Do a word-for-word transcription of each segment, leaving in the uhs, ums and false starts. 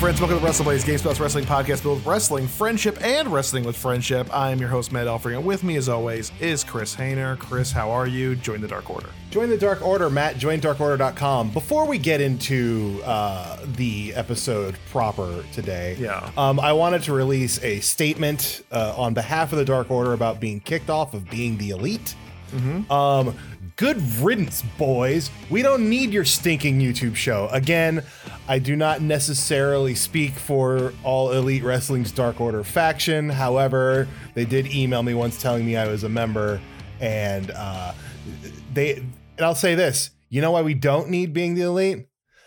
friends. Welcome to Wrestle Blaze, Game Spouse Wrestling Podcast, built with wrestling, friendship, and wrestling with friendship. I am your host, Matt Elfring, and with me, as always, is Chris Hayner. Chris, how are you? Join the Dark Order. Join the Dark Order, Matt. Join dark order dot com. Before we get into uh, the episode proper today, yeah. um, I wanted to release a statement uh, on behalf of the Dark Order about being kicked off of Being the Elite. Mm-hmm. Um, good riddance, boys. We don't need your stinking YouTube show. Again, I do not necessarily speak for all Elite Wrestling's Dark Order faction. However, they did email me once telling me I was a member, and uh, they. And I'll say this: you know why we don't need Being the Elite?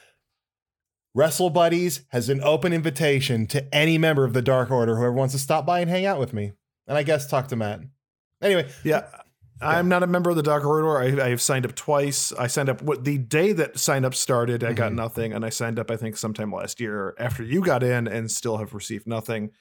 Wrestle Buddies has an open invitation to any member of the Dark Order, whoever wants to stop by and hang out with me, and I guess talk to Matt. Anyway, yeah. I'm not a member of the Dark Order. I, I have signed up twice. I signed up what the day that sign up started. I mm-hmm. got nothing, and I signed up I think sometime last year after you got in, and still have received nothing.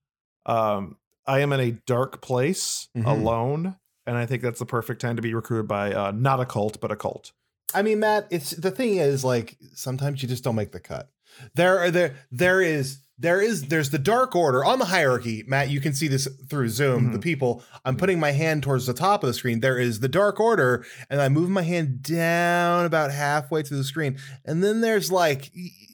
Um, I am in a dark place mm-hmm. alone, and I think that's the perfect time to be recruited by uh, not a cult, but a cult. I mean, Matt, it's the thing is like sometimes you just don't make the cut. There are there there is. There is, there's the Dark Order on the hierarchy. Matt, you can see this through Zoom. Mm-hmm. The people, I'm putting my hand towards the top of the screen. There is the Dark Order, and I move my hand down about halfway to the screen. And then there's like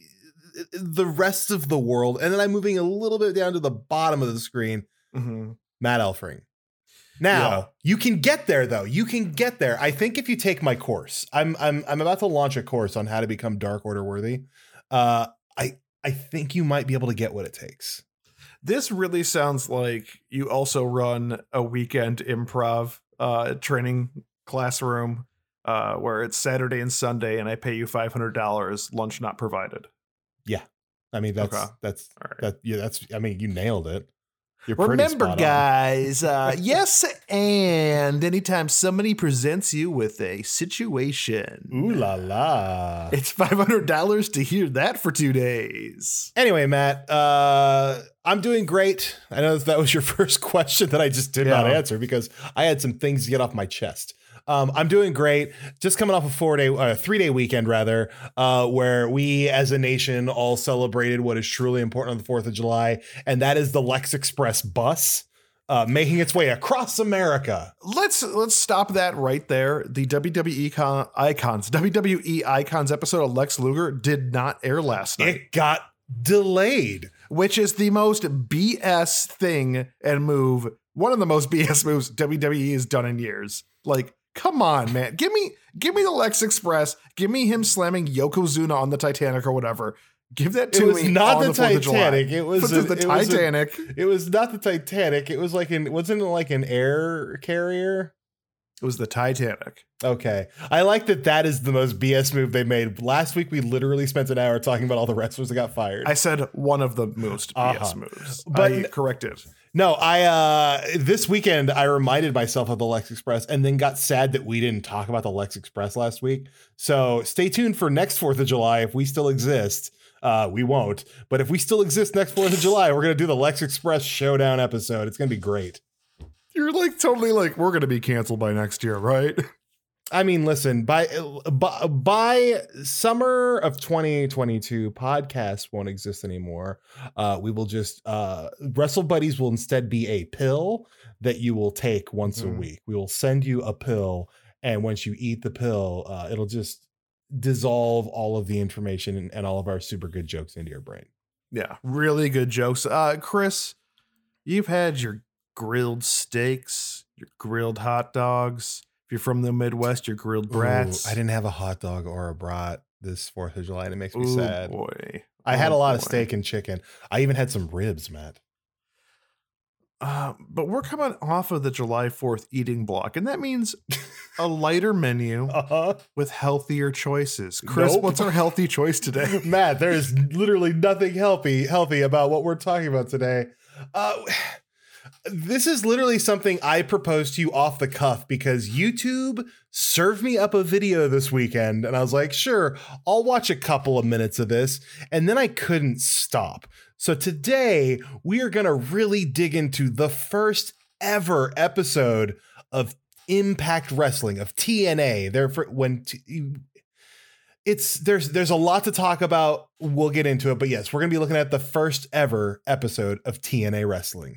the rest of the world. And then I'm moving a little bit down to the bottom of the screen. Mm-hmm. Matt Elfring. Now, yeah. you can get there, though. You can get there. I think if you take my course, I'm I'm I'm about to launch a course on how to become Dark Order worthy. Uh, I I think you might be able to get what it takes. This really sounds like you also run a weekend improv uh, training classroom uh, where it's Saturday and Sunday, and I pay you five hundred dollars, lunch not provided. Yeah. I mean, that's, okay. that's, right. that, yeah, that's, I mean, you nailed it. You're Remember, guys, uh, yes, and anytime somebody presents you with a situation, ooh la la, it's five hundred dollars to hear that for two days. Anyway, Matt, uh, I'm doing great. I know that was your first question that I just did yeah. not answer because I had some things to get off my chest. Um, I'm doing great. Just coming off a four day, uh, three day weekend rather, uh, where we as a nation all celebrated what is truly important on the fourth of July. And that is the Lex Express bus, uh, making its way across America. Let's, let's stop that right there. The W W E con- icons, W W E icons episode of Lex Luger did not air last night. It got delayed, which is the most B S thing and move. One of the most B S moves W W E has done in years. Like, come on, man. Give me give me the Lex Express. Give me him slamming Yokozuna on the Titanic or whatever. Give that to me. It was me not the, the Titanic. It was a, the it Titanic. Was a, it was not the Titanic. It was like an wasn't it like an air carrier? It was the Titanic. Okay. I like that that is the most B S move they made. Last week, we literally spent an hour talking about all the wrestlers that got fired. I said one of the most uh-huh. B S moves. But I corrected. No, I uh, this weekend I reminded myself of the Lex Express and then got sad that we didn't talk about the Lex Express last week. So stay tuned for next fourth of July if we still exist. Uh, we won't, but if we still exist next fourth of July, we're gonna do the Lex Express Showdown episode. It's gonna be great. You're like totally like we're gonna be canceled by next year, right? I mean, listen, by, by by summer of twenty twenty-two, podcasts won't exist anymore. Uh, we will just uh, Wrestle Buddies will instead be a pill that you will take once mm-hmm. a week. We will send you a pill, and once you eat the pill, uh, it'll just dissolve all of the information and, and all of our super good jokes into your brain. Yeah, really good jokes. Uh, Chris, you've had your grilled steaks, your grilled hot dogs. If you're from the Midwest, your grilled brats. Ooh, I didn't have a hot dog or a brat this fourth of July, and it makes me Ooh, sad. Boy. I had oh, a lot boy. of steak and chicken. I even had some ribs, Matt. Uh, but we're coming off of the July fourth eating block, and that means a lighter menu uh-huh. with healthier choices. Chris, nope. What's our healthy choice today? Matt, there is literally nothing healthy, healthy about what we're talking about today. Uh, This is literally something I proposed to you off the cuff because YouTube served me up a video this weekend and I was like, sure, I'll watch a couple of minutes of this. And then I couldn't stop. So today we are going to really dig into the first ever episode of Impact Wrestling, of T N A. Therefore, when t- it's there's there's a lot to talk about. We'll get into it, but yes, we're gonna be looking at the first ever episode of T N A Wrestling.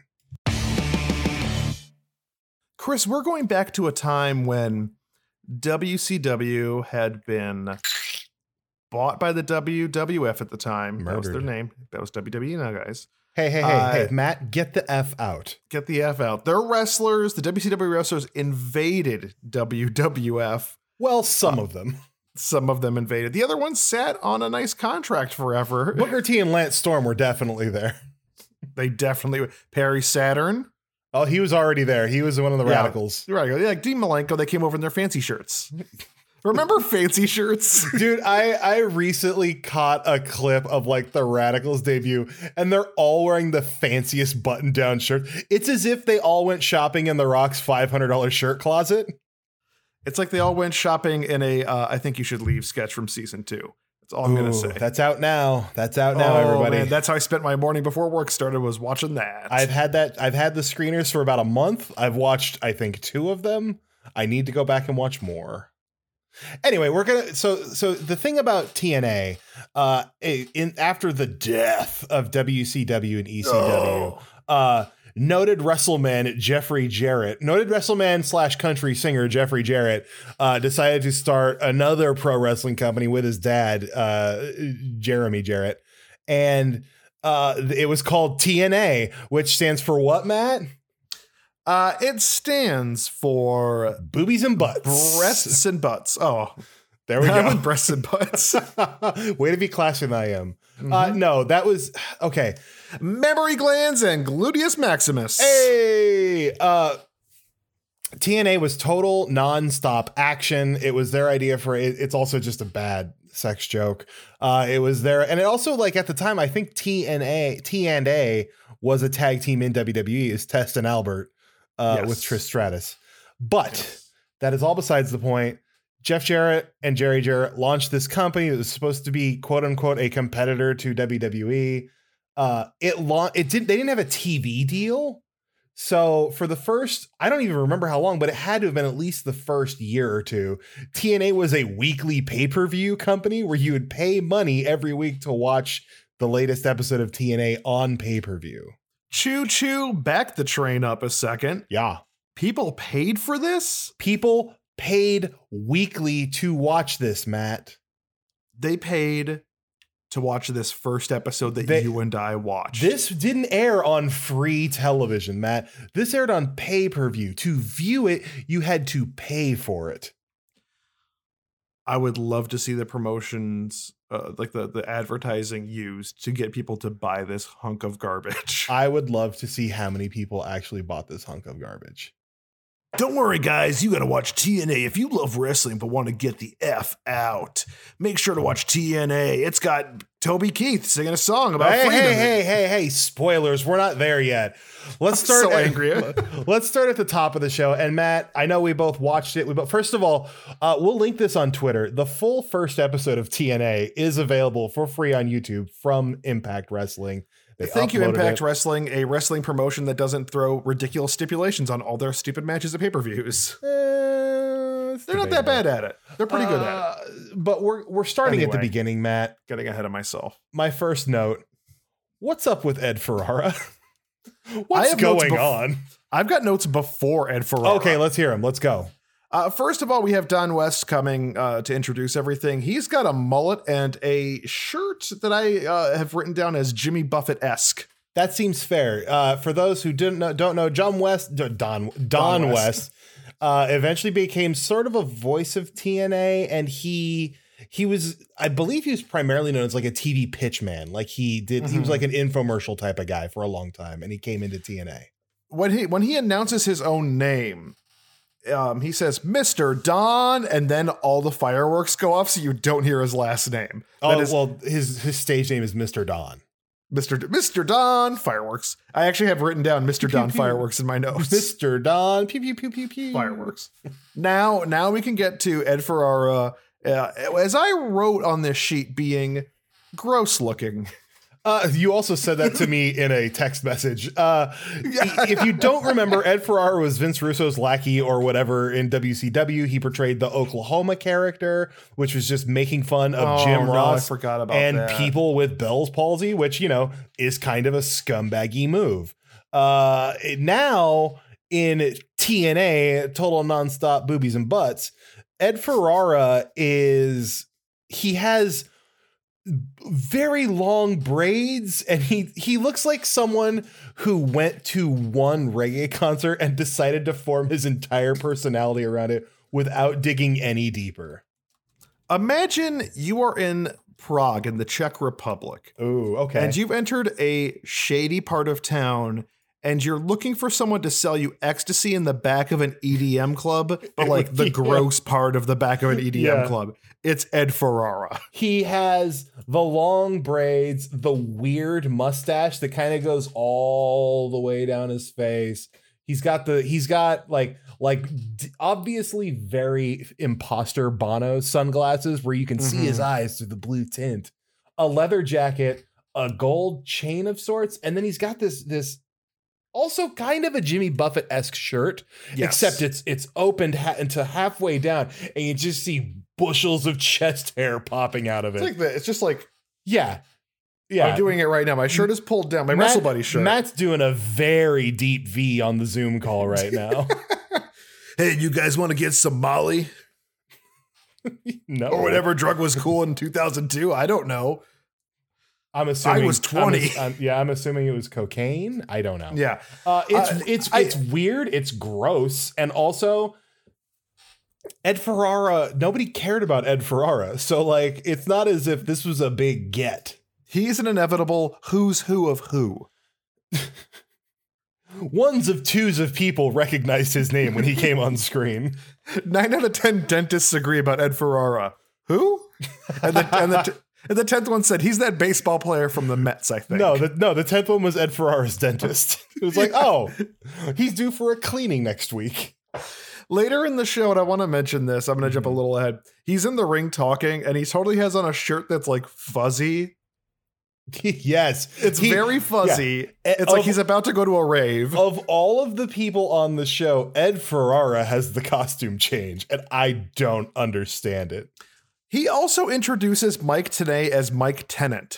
Chris, we're going back to a time when W C W had been bought by the W W F at the time. Murdered. That was their name. That was W W E now, guys. Hey, hey, hey, uh, hey, Matt, get the F out. Get the F out. Their wrestlers, the W C W wrestlers, invaded W W F. Well, some uh, of them. Some of them invaded. The other ones sat on a nice contract forever. Booker T and Lance Storm were definitely there. They definitely. Perry Saturn. Oh, he was already there. He was one of the yeah, radicals. Right. Yeah, like Dean Malenko, they came over in their fancy shirts. Remember fancy shirts? Dude, I, I recently caught a clip of like the Radicals debut and they're all wearing the fanciest button down shirt. It's as if they all went shopping in The Rock's five hundred dollars shirt closet. It's like they all went shopping in a uh, I Think You Should Leave sketch from season two. That's all I'm going to say. That's out now. That's out now, oh, everybody. Man, that's how I spent my morning before work started, was watching that. I've had that. I've had the screeners for about a month. I've watched, I think, two of them. I need to go back and watch more. Anyway, we're gonna. So, so the thing about T N A, uh, in after the death of W C W and E C W, oh. uh, noted WrestleMan Jeffrey Jarrett, noted WrestleMan slash country singer Jeffrey Jarrett, uh, decided to start another pro wrestling company with his dad, uh, Jeremy Jarrett, and uh, it was called T N A, which stands for what, Matt? Uh, it stands for boobies and butts. Breasts and butts. Oh, there we go. Breasts and butts. Way to be classier than I am. Mm-hmm. Uh, no, that was okay. Mammary glands and gluteus maximus. Hey, uh, T N A was total nonstop action. It was their idea for it. It's also just a bad sex joke. Uh, it was there. And it also, like, at the time, I think T N A, T and A was a tag team in W W E, is Test and Albert. Uh, yes. With Trish Stratus. But yes. That is all besides the point. Jeff Jarrett and Jerry Jarrett launched this company that was supposed to be, quote unquote, a competitor to W W E. Uh, it la- it did they didn't have a T V deal. So for the first, I don't even remember how long, but it had to have been at least the first year or two. T N A was a weekly pay-per-view company where you would pay money every week to watch the latest episode of T N A on pay-per-view. Choo choo, back the train up a second. Yeah. People paid for this? People paid weekly to watch this, Matt. They paid to watch this first episode that they, you and I watched. This didn't air on free television, Matt. This aired on pay-per-view. To view it, you had to pay for it. I would love to see the promotions, uh, like the, the advertising used to get people to buy this hunk of garbage. I would love to see how many people actually bought this hunk of garbage. Don't worry, guys. You got to watch T N A if you love wrestling but want to get the F out. Make sure to watch T N A. It's got Toby Keith singing a song about hey, freedom. Hey, hey, hey, hey! Spoilers. We're not there yet. Let's start. I'm so at, angry. Let's start at the top of the show. And Matt, I know we both watched it. But first of all, uh, we'll link this on Twitter. The full first episode of T N A is available for free on YouTube from Impact Wrestling. They Thank you, Impact it. Wrestling, a wrestling promotion that doesn't throw ridiculous stipulations on all their stupid matches at pay-per-views. Uh, They're not that bad at it. They're pretty uh, good at it. But we're we're starting anyway, at the beginning, Matt. Getting ahead of myself. My first note, what's up with Ed Ferrara? What's going bef- on? I've got notes before Ed Ferrara. Okay, let's hear him. Let's go. Uh, first of all, we have Don West coming uh, to introduce everything. He's got a mullet and a shirt that I uh, have written down as Jimmy Buffett-esque. That seems fair. Uh, for those who didn't know, don't know, John West, Don Don, Don West, West uh, eventually became sort of a voice of T N A, and he he was, I believe, he was primarily known as like a T V pitch man. Like he did, mm-hmm. he was like an infomercial type of guy for a long time, and he came into T N A. When he when he announces his own name. Um, he says, Mister Don, and then all the fireworks go off so you don't hear his last name. That oh, is, well, his his stage name is Mister Don. Mister D- Mister Don Fireworks. I actually have written down Mister Pew, Don pew, Fireworks in my notes. Mister Don pew pew pew pew pew Fireworks. now, now we can get to Ed Ferrara, uh, as I wrote on this sheet, being gross looking. Uh, you also said that to me in a text message. Uh, Yeah. If you don't remember, Ed Ferrara was Vince Russo's lackey or whatever in W C W. He portrayed the Oklahoma character, which was just making fun of Oh, Jim no, Ross I forgot about and that. people with Bell's palsy, which, you know, is kind of a scumbaggy move. Uh, now in T N A, Total Nonstop Boobies and Butts, Ed Ferrara is, he has very long braids, and he he looks like someone who went to one reggae concert and decided to form his entire personality around it without digging any deeper. Imagine you are in Prague in the Czech Republic. Oh, okay. And you've entered a shady part of town, and you're looking for someone to sell you ecstasy in the back of an E D M club, but like the Yeah. gross part of the back of an E D M Yeah. club. It's Ed Ferrara. He has the long braids, the weird mustache that kind of goes all the way down his face. He's got the he's got like like d- obviously very imposter Bono sunglasses where you can see his eyes through the blue tint. A leather jacket, a gold chain of sorts, and then he's got this this also kind of a Jimmy Buffett-esque shirt, Yes. except it's it's opened ha- into halfway down, and you just see bushels of chest hair popping out of it. It's like the, it's just like yeah, yeah. I'm doing it right now. My shirt is pulled down. My Matt- Wrestle Buddy shirt. Matt's doing a very deep V on the Zoom call right now. Hey, you guys want to get some Molly No, or whatever drug was cool in two thousand two? I don't know. I'm assuming I was twenty. I'm, I'm- yeah, I'm assuming it was cocaine. I don't know. Yeah. Uh, it's Uh, it's I- it's weird. It's gross, and also Ed Ferrara. Nobody cared about Ed Ferrara, so like it's not as if this was a big get. He's an inevitable who's who of who. Ones of twos of people recognized his name when he came on screen. Nine out of ten dentists agree about Ed Ferrara. Who? And the, and the, t- and the tenth one said he's that baseball player from the Mets, I think. No, the, no, the tenth one was Ed Ferrara's dentist. It was like, oh, he's due for a cleaning next week. Later in the show, and I want to mention this, I'm going to jump a little ahead. He's in the ring talking, and he totally has on a shirt that's like fuzzy. Yes, It's He- very fuzzy. yeah. It's like Of- he's about to go to a rave. Of all of the people on the show, Ed Ferrara has the costume change, and I don't understand it. He also introduces Mike Tenay as Mike Tennant.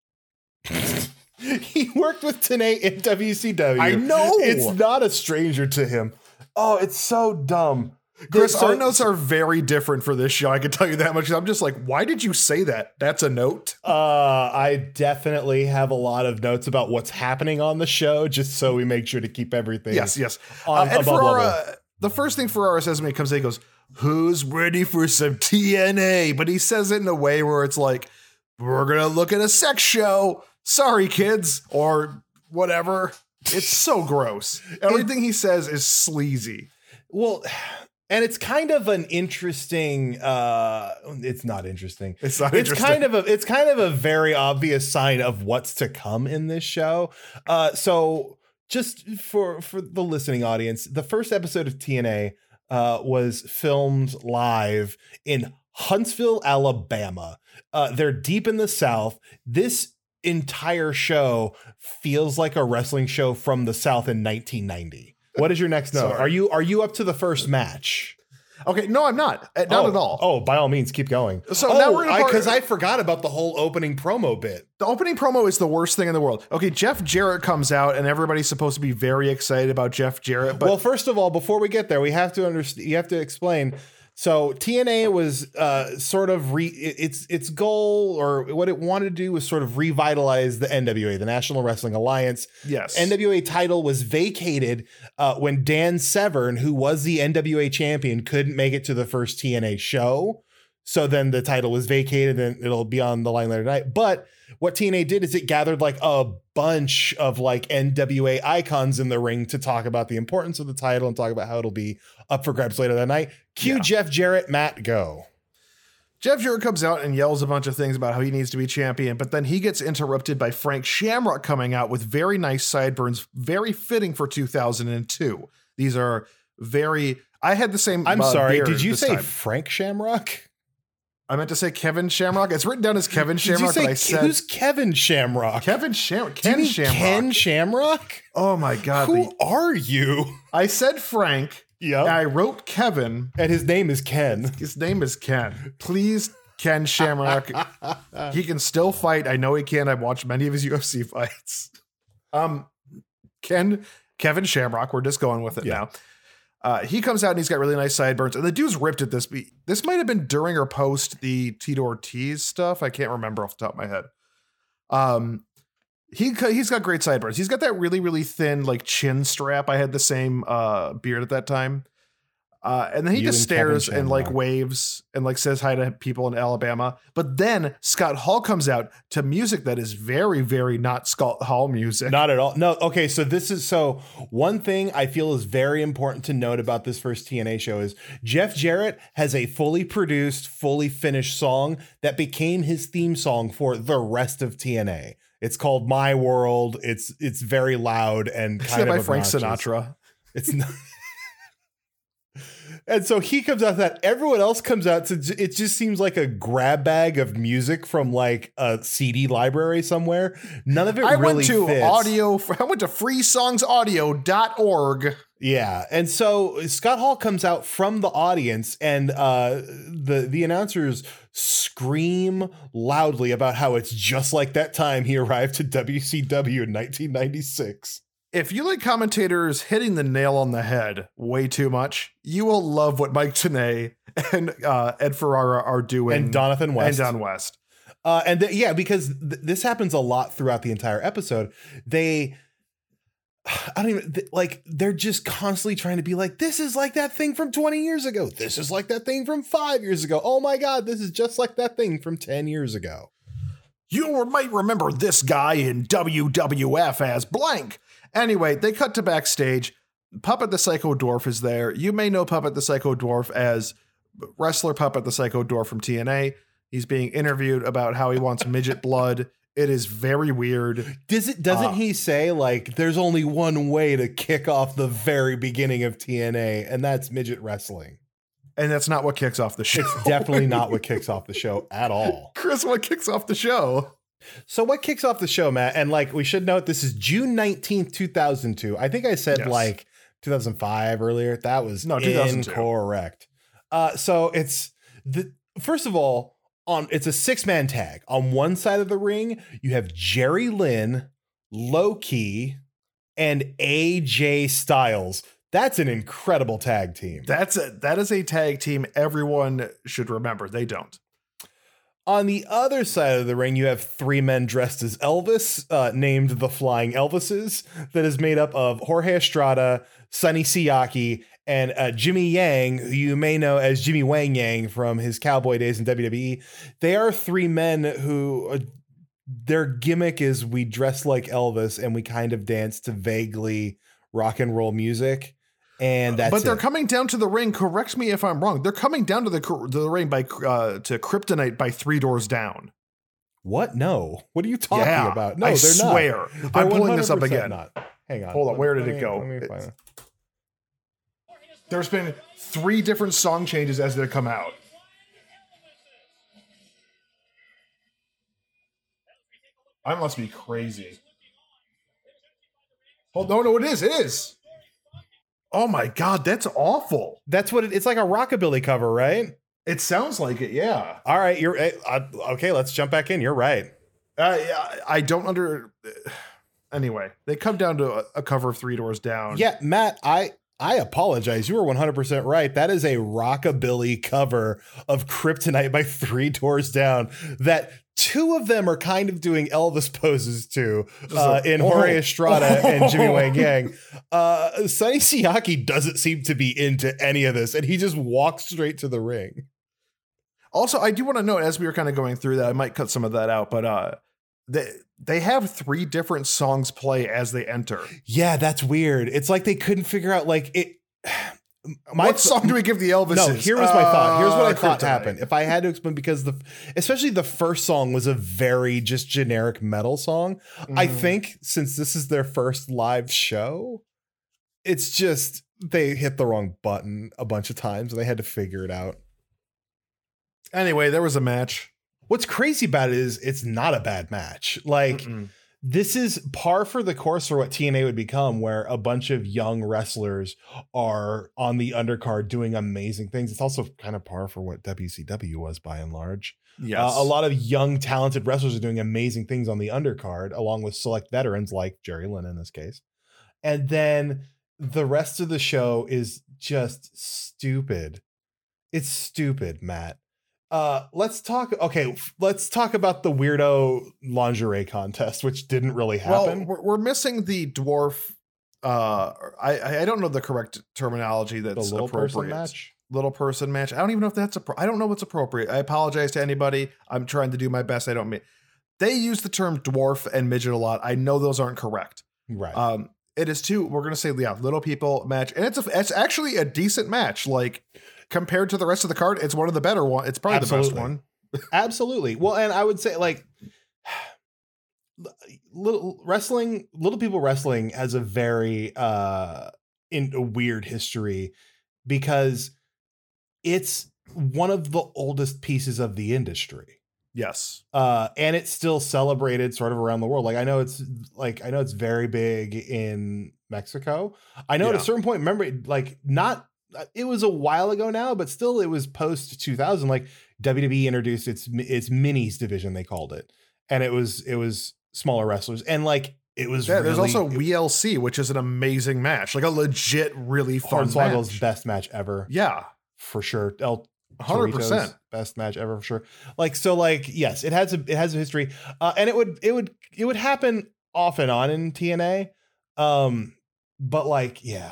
He worked with Tenay in W C W. I know. It's not a stranger to him. Oh, it's so dumb. Chris, So- our notes are very different for this show. I can tell you that much. I'm just like, why did you say that? That's a note. Uh, I definitely have a lot of notes about what's happening on the show, just so we make sure to keep everything. Yes, yes. On Uh, Ed above Ferrara, level. the first thing Ferrara says when he comes in, he goes, "Who's ready for some T N A?" But he says it in a way where it's like, "We're going to look at a sex show. Sorry, kids," or whatever. It's so gross. Everything he says is sleazy. Well, and it's kind of an interesting. Uh, it's not interesting. It's not It's interesting. kind of a. It's kind of a very obvious sign of what's to come in this show. Uh, so just for for the listening audience, the first episode of T N A uh, was filmed live in Huntsville, Alabama. Uh, they're deep in the South. This entire show feels like a wrestling show from the South in nineteen ninety. What is your next note? Sorry. Are you are you up to the first match? Okay, no, I'm not. Uh, Not Oh, at all. Oh, by all means, keep going. So oh, now we're gonna part- because I, forgot about the whole opening promo bit. The opening promo is the worst thing in the world. Okay, Jeff Jarrett comes out, and everybody's supposed to be very excited about Jeff Jarrett. But Well, first of all, before we get there, we have to understand. You have to explain. So T N A was uh, sort of re its its goal, or what it wanted to do was sort of revitalize the N W A, the National Wrestling Alliance. yes, N W A title was vacated uh, when Dan Severn, who was the N W A champion, couldn't make it to the first T N A show. So then the title was vacated and it'll be on the line later tonight. But what T N A did is it gathered like a bunch of like N W A icons in the ring to talk about the importance of the title and talk about how it'll be up for grabs later that night. Cue Yeah. Jeff Jarrett, Matt, go. Jeff Jarrett comes out and yells a bunch of things about how he needs to be champion, but then he gets interrupted by Frank Shamrock coming out with very nice sideburns, very fitting for two thousand two. These are very. I had the same. I'm uh, sorry. beard Did you this say time. Frank Shamrock? I meant to say Kevin Shamrock. It's written down as Kevin Shamrock, Did you say, but I said who's Kevin Shamrock? Kevin Shamrock. Do you Ken mean Shamrock. Ken Shamrock? Oh my god. Who the- are you? I said Frank. Yeah. And I wrote Kevin. And his name is Ken. His name is Ken. Please, Ken Shamrock. He can still fight. I know he can. I've watched many of his U F C fights. Um, Ken, Kevin Shamrock. We're just going with it Yeah. now. Uh, he comes out and he's got really nice sideburns. And the dude's ripped at this. Be- This might have been during or post the Tito Ortiz stuff. I can't remember off the top of my head. Um, he he's got great sideburns. He's got that really really thin like chin strap. I had the same uh, beard at that time. Uh, and then he You just and Kevin stares and like Shamrock. waves and like says hi to people in Alabama. But then Scott Hall comes out to music that is very, very not Scott Hall music. Not at all. No. Okay. So this is so one thing I feel is very important to note about this first T N A show is Jeff Jarrett has a fully produced, fully finished song that became his theme song for the rest of T N A. It's called My World. It's it's very loud and It's kind of by Frank obnoxious. Sinatra. It's not. And so he comes out that everyone else comes out to it just seems like a grab bag of music from like a C D library somewhere. None of it I really went to fits. audio. I went to free songs audio dot org. Yeah. And so Scott Hall comes out from the audience and uh the the announcers scream loudly about how it's just like that time he arrived to W C W in nineteen ninety-six. If you like commentators hitting the nail on the head way too much, you will love what Mike Tenay and uh, Ed Ferrara are doing. And Donathan West. And Don West. Uh, and th- yeah, because th- this happens a lot throughout the entire episode. They, I don't even th- like, they're just constantly trying to be like, this is like that thing from twenty years ago. This is like that thing from five years ago. Oh my God, this is just like that thing from ten years ago. You might remember this guy in W W F as blank. Anyway, they cut to backstage. Puppet the Psycho Dwarf is there. You may know Puppet the Psycho Dwarf as wrestler Puppet the Psycho Dwarf from T N A. He's being interviewed about how he wants midget blood. It is very weird. Does it, doesn't Uh, he say like, there's only one way to kick off the very beginning of T N A, and that's midget wrestling? And that's not what kicks off the show. It's definitely not what kicks off the show at all. Chris, what kicks off the show? So what kicks off the show, Matt? And like we should note, this is June nineteenth, two thousand two. I think I said Yes. like two thousand five earlier. That was No, two thousand two. incorrect. Uh, so it's the first of all, on it's a six-man tag. On one side of the ring, you have Jerry Lynn, Low-Key, and A J Styles. That's an incredible tag team. That's a that is a tag team everyone should remember. They don't. On the other side of the ring, you have three men dressed as Elvis, uh, named the Flying Elvises, that is made up of Jorge Estrada, Sonny Siaki, and uh, Jimmy Yang, who you may know as Jimmy Wang Yang from his cowboy days in W W E. They are three men who uh, their gimmick is we dress like Elvis and we kind of dance to vaguely rock and roll music. And that's but they're it. coming down to the ring. Correct me if I'm wrong. They're coming down to the to the ring by uh, to Kryptonite by Three Doors Down. What? No. What are you talking Yeah, about? No, I they're swear. not. I'm They're pulling this up one hundred again. percent Not. Hang on. Hold on, where did Let it me- go? let me It's- find it. There's been three different song changes as they come out. I must be crazy. Oh no, no, it is. It is. Oh my God, that's awful. That's what it, it's like a rockabilly cover, right? It sounds like it. Yeah. All right, you're eh, uh, okay. Let's jump back in. You're right. Uh, yeah, I don't under. Anyway, they come down to a, a cover of Three Doors Down. Yeah, Matt, I I apologize. You were one hundred percent right. That is a rockabilly cover of Kryptonite by Three Doors Down that two of them are kind of doing Elvis poses to uh, like, in oh. Jorge Estrada and Jimmy Wang Yang. Uh, Sonny Siaki doesn't seem to be into any of this, and he just walks straight to the ring. Also, I do want to note as we were kind of going through that, I might cut some of that out, but uh, they they have three different songs play as they enter. Yeah, that's weird. It's like they couldn't figure out like it. My what song do we give the Elvises? No, here was my thought. Here's what I Uh, thought Kryptonite. happened. If I had to explain, because the, especially the first song was a very just generic metal song. I Mhm. think since this is their first live show, it's just they hit the wrong button a bunch of times and they had to figure it out. Anyway, there was a match. What's crazy about it is it's not a bad match. Like, Mm-mm. this is par for the course for what T N A would become, where a bunch of young wrestlers are on the undercard doing amazing things. It's also kind of par for what W C W was by and large. Yes. Uh, a lot of young, talented wrestlers are doing amazing things on the undercard, along with select veterans like Jerry Lynn in this case. And then the rest of the show is just stupid. It's stupid, Matt. Uh, let's talk. Okay, let's talk about the weirdo lingerie contest, which didn't really happen. Well, we're, we're missing the dwarf. Uh, I I don't know the correct terminology. That's the little appropriate. person match. Little person match. I don't even know if that's a. I don't know what's appropriate. I apologize to anybody. I'm trying to do my best. I don't mean. They use the term dwarf and midget a lot. I know those aren't correct. Right. Um. It is too. We're gonna say yeah, little people match, and it's a. It's actually a decent match. Like. Compared to the rest of the card, it's one of the better one. It's probably Absolutely. the best one. Absolutely. Well, and I would say like little wrestling, little people wrestling has a very uh in a weird history because it's one of the oldest pieces of the industry. Yes. Uh, and it's still celebrated sort of around the world. Like I know it's like I know it's very big in Mexico. I know yeah. at a certain point, remember, like not it was a while ago now, but still it was post two thousand. Like W W E introduced its its minis division, they called it, and it was it was smaller wrestlers, and like it was. Yeah, really, there's also W L C, which is an amazing match, like a legit, really fun Hornswoggle's match. best match ever. Yeah, for sure. El one hundred percent best match ever for sure. Like so, like yes, it has a it has a history, uh, and it would it would it would happen off and on in T N A, um, but like yeah.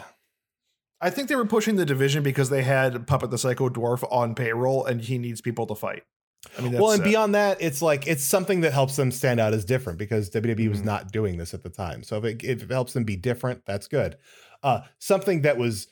I think they were pushing the division because they had Puppet the Psycho Dwarf on payroll and he needs people to fight. I mean, that's well, and it. beyond that, it's like it's something that helps them stand out as different because W W E was mm-hmm. not doing this at the time. So if it, if it helps them be different, that's good. Uh, something that was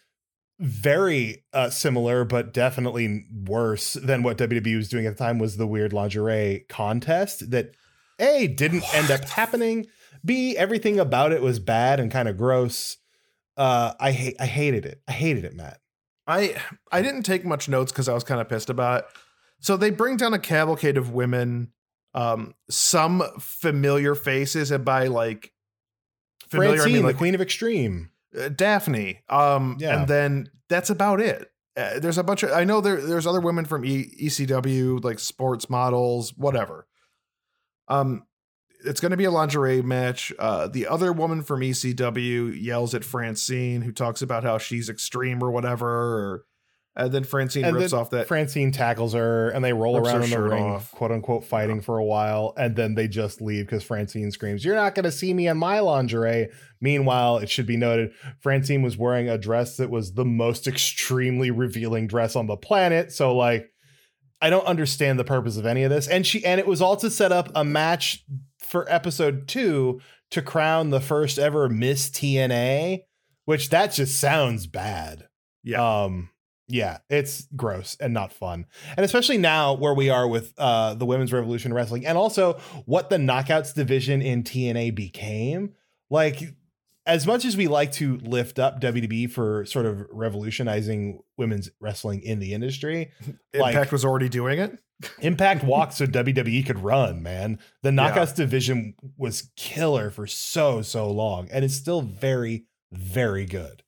very uh, similar, but definitely worse than what W W E was doing at the time was the weird lingerie contest that A, didn't what? end up happening. B, everything about it was bad and kind of gross. Uh, I hate, I hated it. I hated it, Matt. I, I didn't take much notes because I was kind of pissed about it. So they bring down a cavalcade of women, um, some familiar faces, and by like familiar, Francine, I mean like the Queen of Extreme, uh, Daphne. Um, yeah. and then that's about it. Uh, there's a bunch of, I know there, there's other women from e- ECW, like sports models, whatever. Um, It's going to be a lingerie match. Uh, the other woman from E C W yells at Francine, who talks about how she's extreme or whatever. Or, and then Francine and rips then off that. Francine tackles her and they roll around in the ring, off. quote unquote, fighting for a while. And then they just leave because Francine screams, "You're not going to see me in my lingerie." Meanwhile, it should be noted, Francine was wearing a dress that was the most extremely revealing dress on the planet. So like, I don't understand the purpose of any of this. And she, and it was all to set up a match for episode two to crown the first ever Miss T N A, which that just sounds bad. Yeah. Um, yeah, it's gross and not fun. And especially now where we are with uh, the Women's Revolution Wrestling and also what the Knockouts division in T N A became. Like, as much as we like to lift up W W E for sort of revolutionizing women's wrestling in the industry, Impact like, was already doing it. Impact walked so W W E could run, man. The Knockouts yeah. division was killer for so, so long. And it's still very, very good.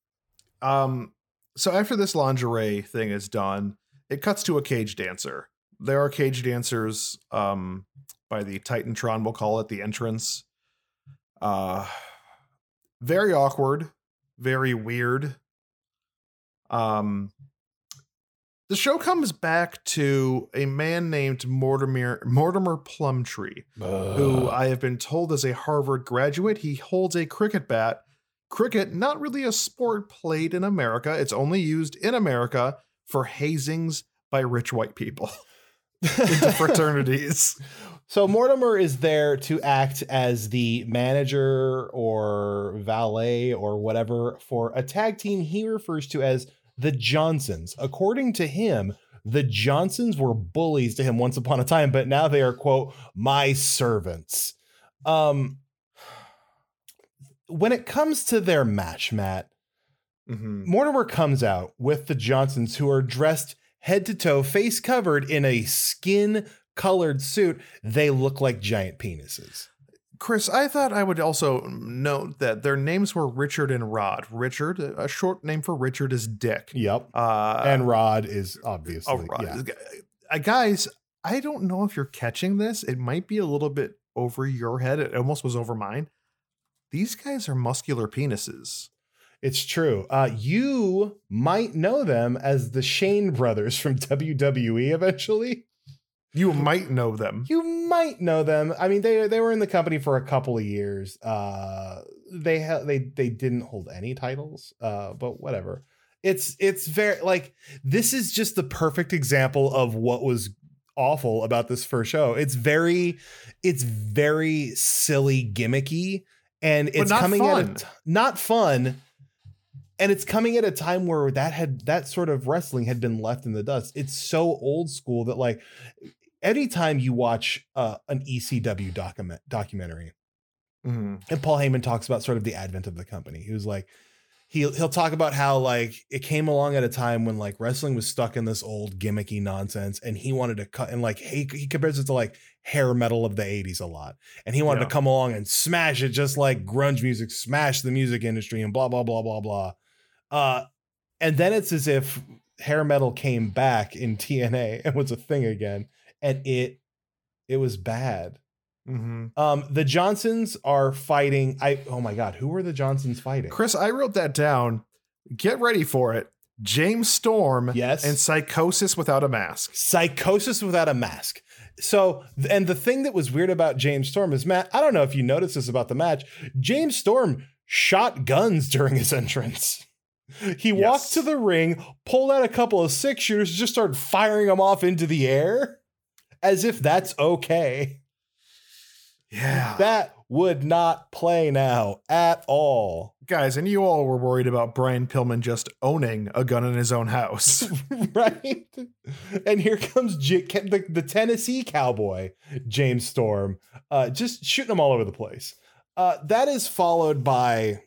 Um, so after this lingerie thing is done, it cuts to a cage dancer. There are cage dancers um, by the Titantron, we'll call it, the entrance. Uh, very awkward, very weird. Um, the show comes back to a man named Mortimer Mortimer Plumtree, uh. who I have been told is a Harvard graduate. He holds a cricket bat. Cricket, not really a sport played in America. It's only used in America for hazings by rich white people into fraternities. So Mortimer is there to act as the manager or valet or whatever for a tag team he refers to as the Johnsons. According to him, the Johnsons were bullies to him once upon a time, but now they are, quote, my servants. Um, when it comes to their match, Matt, mm-hmm. Mortimer comes out with the Johnsons, who are dressed head to toe, face covered in a skin colored suit. They look like giant penises. Chris, I thought I would also note that their names were Richard and Rod. Richard, a short name for Richard is Dick. Yep. Uh, and Rod is obviously. Oh, Rod. Yeah. Uh, guys, I don't know if you're catching this. It might be a little bit over your head. It almost was over mine. These guys are muscular penises. It's true. Uh, you might know them as the Shane brothers from W W E eventually. You might know them. You might know them. I mean, they they were in the company for a couple of years. Uh, they ha- they they didn't hold any titles, uh, but whatever. It's it's very like this is just the perfect example of what was awful about this first show. It's very it's very silly, gimmicky, and it's coming fun. at a t- not fun. And it's coming at a time where that had that sort of wrestling had been left in the dust. It's so old school that like anytime you watch uh, an E C W document documentary, mm-hmm. and Paul Heyman talks about sort of the advent of the company, he was like, he'll he'll talk about how like it came along at a time when like wrestling was stuck in this old gimmicky nonsense, and he wanted to cut and like he he compares it to like hair metal of the eighties a lot, and he wanted yeah. to come along and smash it just like grunge music, smash the music industry, and blah blah blah blah blah. Uh, and then it's as if hair metal came back in T N A and was a thing again, and it it was bad. Mm-hmm. Um, the Johnsons are fighting. I oh my god, who were the Johnsons fighting? Chris, I wrote that down. Get ready for it. James Storm, yes, and Psychosis Without a Mask. Psychosis Without a Mask. So, and the thing that was weird about James Storm is, Matt, I don't know if you noticed this about the match. James Storm shot guns during his entrance. He yes. walked to the ring, pulled out a couple of six shooters, just started firing them off into the air as if that's okay. Yeah. That would not play now at all. Guys, and you all were worried about Brian Pillman just owning a gun in his own house. Right? And here comes J- the, the Tennessee cowboy, James Storm, uh, just shooting them all over the place. Uh, that is followed by...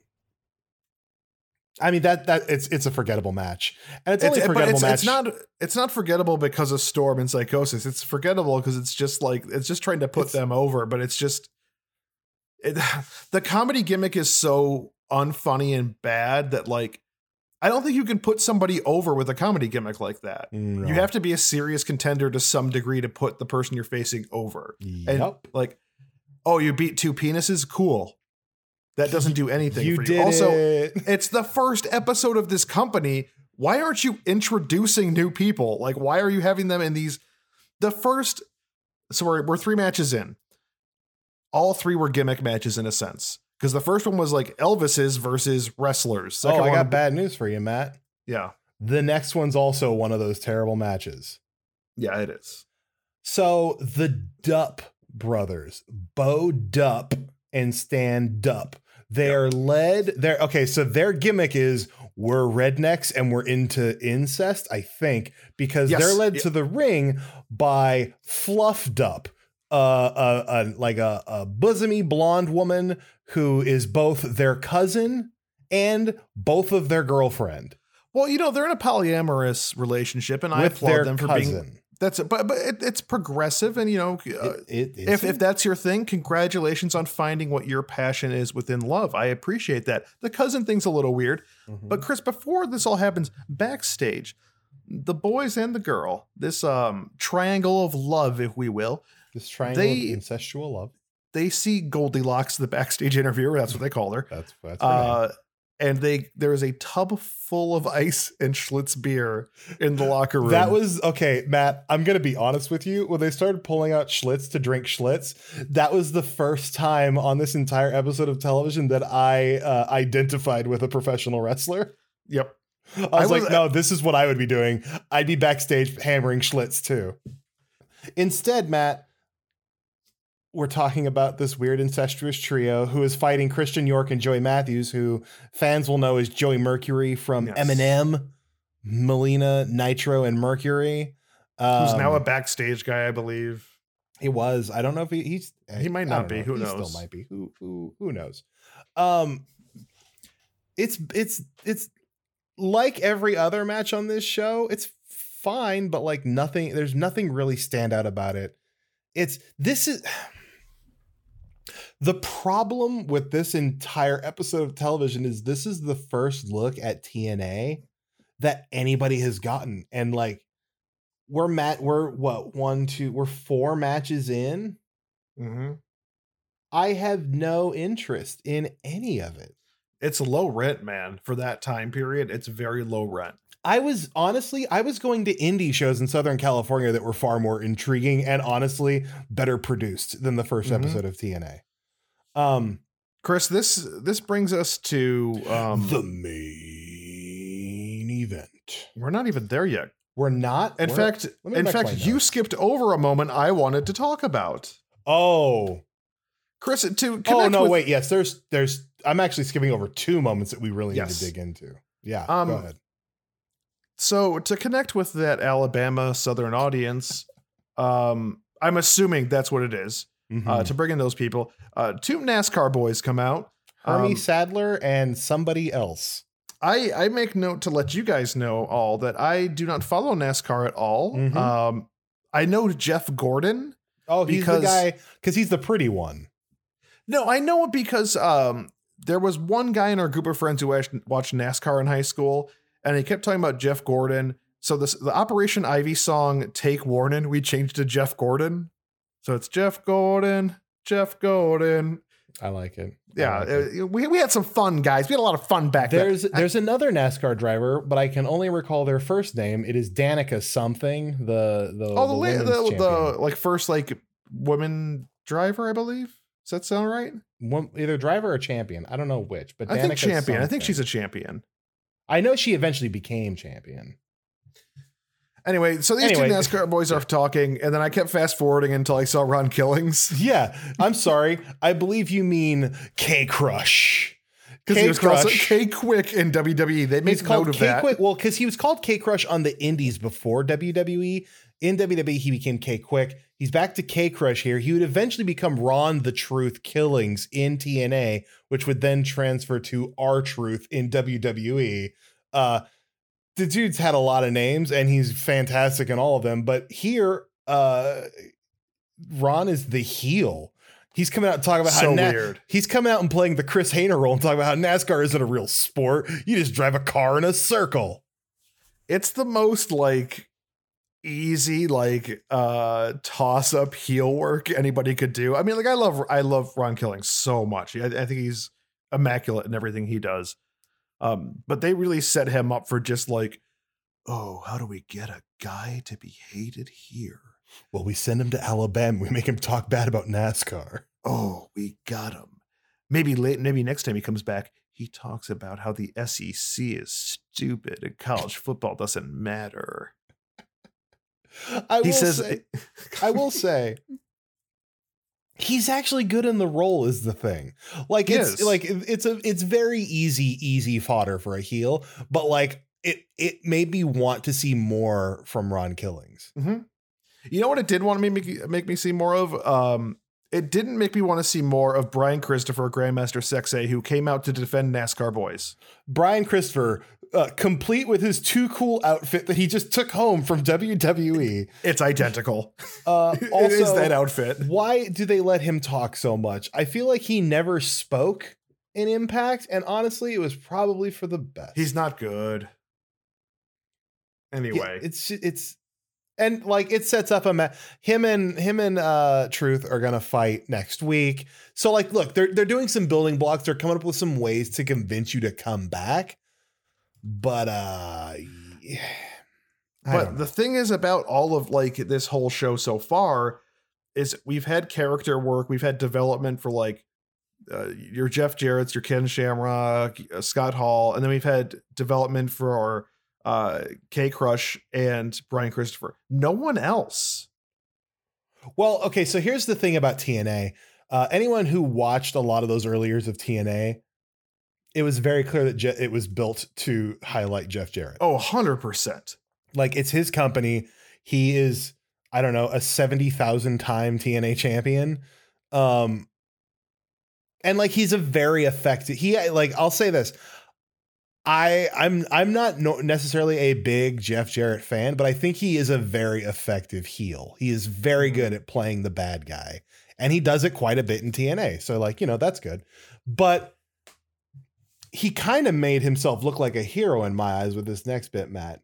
I mean that that it's it's a forgettable match, and it's only it's, a forgettable it's, match. It's not it's not forgettable because of Storm and Psychosis. It's forgettable because it's just like it's just trying to put it's, them over. But it's just it, the comedy gimmick is so unfunny and bad that like I don't think you can put somebody over with a comedy gimmick like that. No. You have to be a serious contender to some degree to put the person you're facing over. Yep. And like, oh, you beat two penises, cool. That doesn't do anything you for you. Did Also, it. It's the first episode of this company. Why aren't you introducing new people? Like, why are you having them in these? The first, so we're, we're three matches in. All three were gimmick matches in a sense. Because the first one was like Elvis's versus wrestlers. Second oh, I one, got bad news for you, Matt. Yeah. The next one's also one of those terrible matches. Yeah, it is. So the Dupp brothers, Bo Dupp and Stan Dupp, they're yep. led. They're okay. So their gimmick is we're rednecks and we're into incest, I think, because yes. they're led yep. to the ring by Fluff Dupp, uh, uh, uh, like a, a bosomy blonde woman who is both their cousin and both of their girlfriend. Well, you know, they're in a polyamorous relationship, and I applaud them for cousin. being. That's it, but but it, it's progressive, and you know, uh, it, it if if that's your thing, congratulations on finding what your passion is within love. I appreciate that. The cousin thing's a little weird, mm-hmm. but Chris, before this all happens, backstage, the boys and the girl, this um triangle of love, if we will, this triangle they, of incestual love. They see Goldilocks, the backstage interviewer. That's what they call her. That's that's uh, and they there is a tub full of ice and Schlitz beer in the locker room. That was okay, Matt. I'm gonna be honest with you. When they started pulling out Schlitz to drink Schlitz, that was the first time on this entire episode of television that I uh, identified with a professional wrestler. Yep. I was, I was like, no, this is what I would be doing. I'd be backstage hammering Schlitz too. Instead, Matt, we're talking about this weird incestuous trio who is fighting Christian York and Joey Matthews, who fans will know as Joey Mercury from yes. Eminem, Melina, Nitro, and Mercury. Um, Who's now a backstage guy, I believe. He was. I don't know if he, he's... He might not be. Know. Who he knows? Still might be. Who, who, who knows? Um, it's, it's, it's like every other match on this show. It's fine, but like nothing, there's nothing really stand out about it. It's this is the problem with this entire episode of television is this is the first look at T N A that anybody has gotten. And like, we're mat, we're what, one, two, we're four matches in. Mm-hmm. I have no interest in any of it. It's low rent, man. For that time period, it's very low rent. I was honestly, I was going to indie shows in Southern California that were far more intriguing and honestly better produced than the first Mm-hmm. episode of T N A. Um, Chris, this this brings us to um, the main event. We're not even there yet. We're not. In we're, fact, in fact, you skipped over a moment I wanted to talk about. Oh, Chris, to connect oh no, with, wait, yes, there's, there's. I'm actually skipping over two moments that we really Yes. need to dig into. Yeah, Um, go ahead. So to connect with that Alabama Southern audience, um, I'm assuming that's what it is. Mhm. Uh, to bring in those people, uh, two NASCAR boys come out. Hermie Um, Sadler and somebody else. I, I make note to let you guys know all that I do not follow NASCAR at all. Mhm. Um, I know Jeff Gordon. Oh, he's because- the guy because he's the pretty one. No, I know it because um, there was one guy in our group of friends who watched, watched NASCAR in high school, and he kept talking about Jeff Gordon. So this the Operation Ivy song "Take Warning" we changed to Jeff Gordon. So it's Jeff Gordon, Jeff Gordon. I like it. I Yeah, like it. uh, we we had some fun, guys. We had a lot of fun back There's then. there's another NASCAR driver, but I can only recall their first name. It is Danica something. The the Oh, the the, la- women's the, champion. the like first like woman driver, I believe. Does that sound right? One, either driver or champion. I don't know which, but I think Danica champion. I think something. she's a champion. I know she eventually became champion. Anyway, so these Anyway. two NASCAR boys are talking, and then I kept fast forwarding until I saw Ron Killings. Yeah, I'm sorry. I believe you mean K Crush. Because he was called K-Crush. K Quick in W W E. They made He's note called of K that. Quick. Well, because he was called K Crush on the Indies before W W E. In W W E, he became K Quick. He's back to K Crush here. He would eventually become Ron the Truth Killings in T N A, which would then transfer to R Truth in W W E. Uh, the dude's had a lot of names, and he's fantastic in all of them. But here, uh, Ron is the heel. He's coming out and talking about So how Na- weird. he's coming out and playing the Chris Hayner role and talking about how NASCAR isn't a real sport. You just drive a car in a circle. It's the most like easy like uh toss up heel work anybody could do. I mean, like I love I love Ron Killings so much. I, I think he's immaculate in everything he does. Um, but they really set him up for just like, oh, how do we get a guy to be hated here? Well, we send him to Alabama. We make him talk bad about NASCAR. Oh, we got him. Maybe late, maybe next time he comes back, he talks about how the S E C is stupid and college football doesn't matter. I will He says, say, I will say, he's actually good in the role. Is the thing. Like He it's is. like it's a it's very easy easy fodder for a heel, but like it it made me want to see more from Ron Killings. Mm-hmm. You know what it did want to make me make me see more of? Um, it didn't make me want to see more of Brian Christopher, Grandmaster Sexay, who came out to defend NASCAR boys. Brian Christopher, uh, complete with his too cool outfit that he just took home from W W E. It's identical. Uh, it also, is that outfit. why do they let him talk so much? I feel like he never spoke in Impact, and honestly, it was probably for the best. He's not good. Anyway, Yeah, it's it's and like it sets up a ma- him and him and uh Truth are gonna fight next week. So like, look, they're they're doing some building blocks. They're coming up with some ways to convince you to come back. But uh, yeah, I don't but know. the thing is about all of like this whole show so far is we've had character work, we've had development for like uh, your Jeff Jarrett's, your Ken Shamrock, uh, Scott Hall, and then we've had development for our uh, K Crush and Brian Christopher. No one else. Well, okay, so here's the thing about T N A. Uh, anyone who watched a lot of those early years of T N A, it was very clear that Je- it was built to highlight Jeff Jarrett. Oh, one hundred percent. Like, it's his company. He is, I don't know, a seventy thousand time T N A champion. Um, and like, he's a very effective, he, like, I'll say this. I I'm I'm not no, necessarily a big Jeff Jarrett fan, but I think he is a very effective heel. He is very good at playing the bad guy, and he does it quite a bit in T N A. So like, you know, that's good. But he kind of made himself look like a hero in my eyes with this next bit, Matt,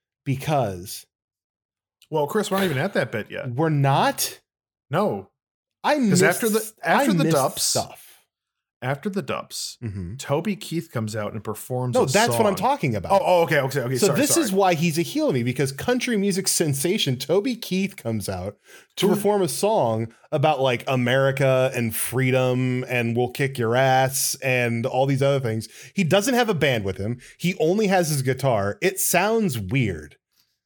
because well, Chris, we're not even at that bit yet. We're not. No, I missed after the after I the missed dubs stuff. After the dubs, Mm-hmm. Toby Keith comes out and performs. No, a that's song. what I'm talking about. Oh, oh okay, okay, okay. So sorry, this sorry. is why he's a heel to me, because country music sensation Toby Keith comes out to perform a song about like America and freedom and we'll kick your ass and all these other things. He doesn't have a band with him. He only has his guitar. It sounds weird.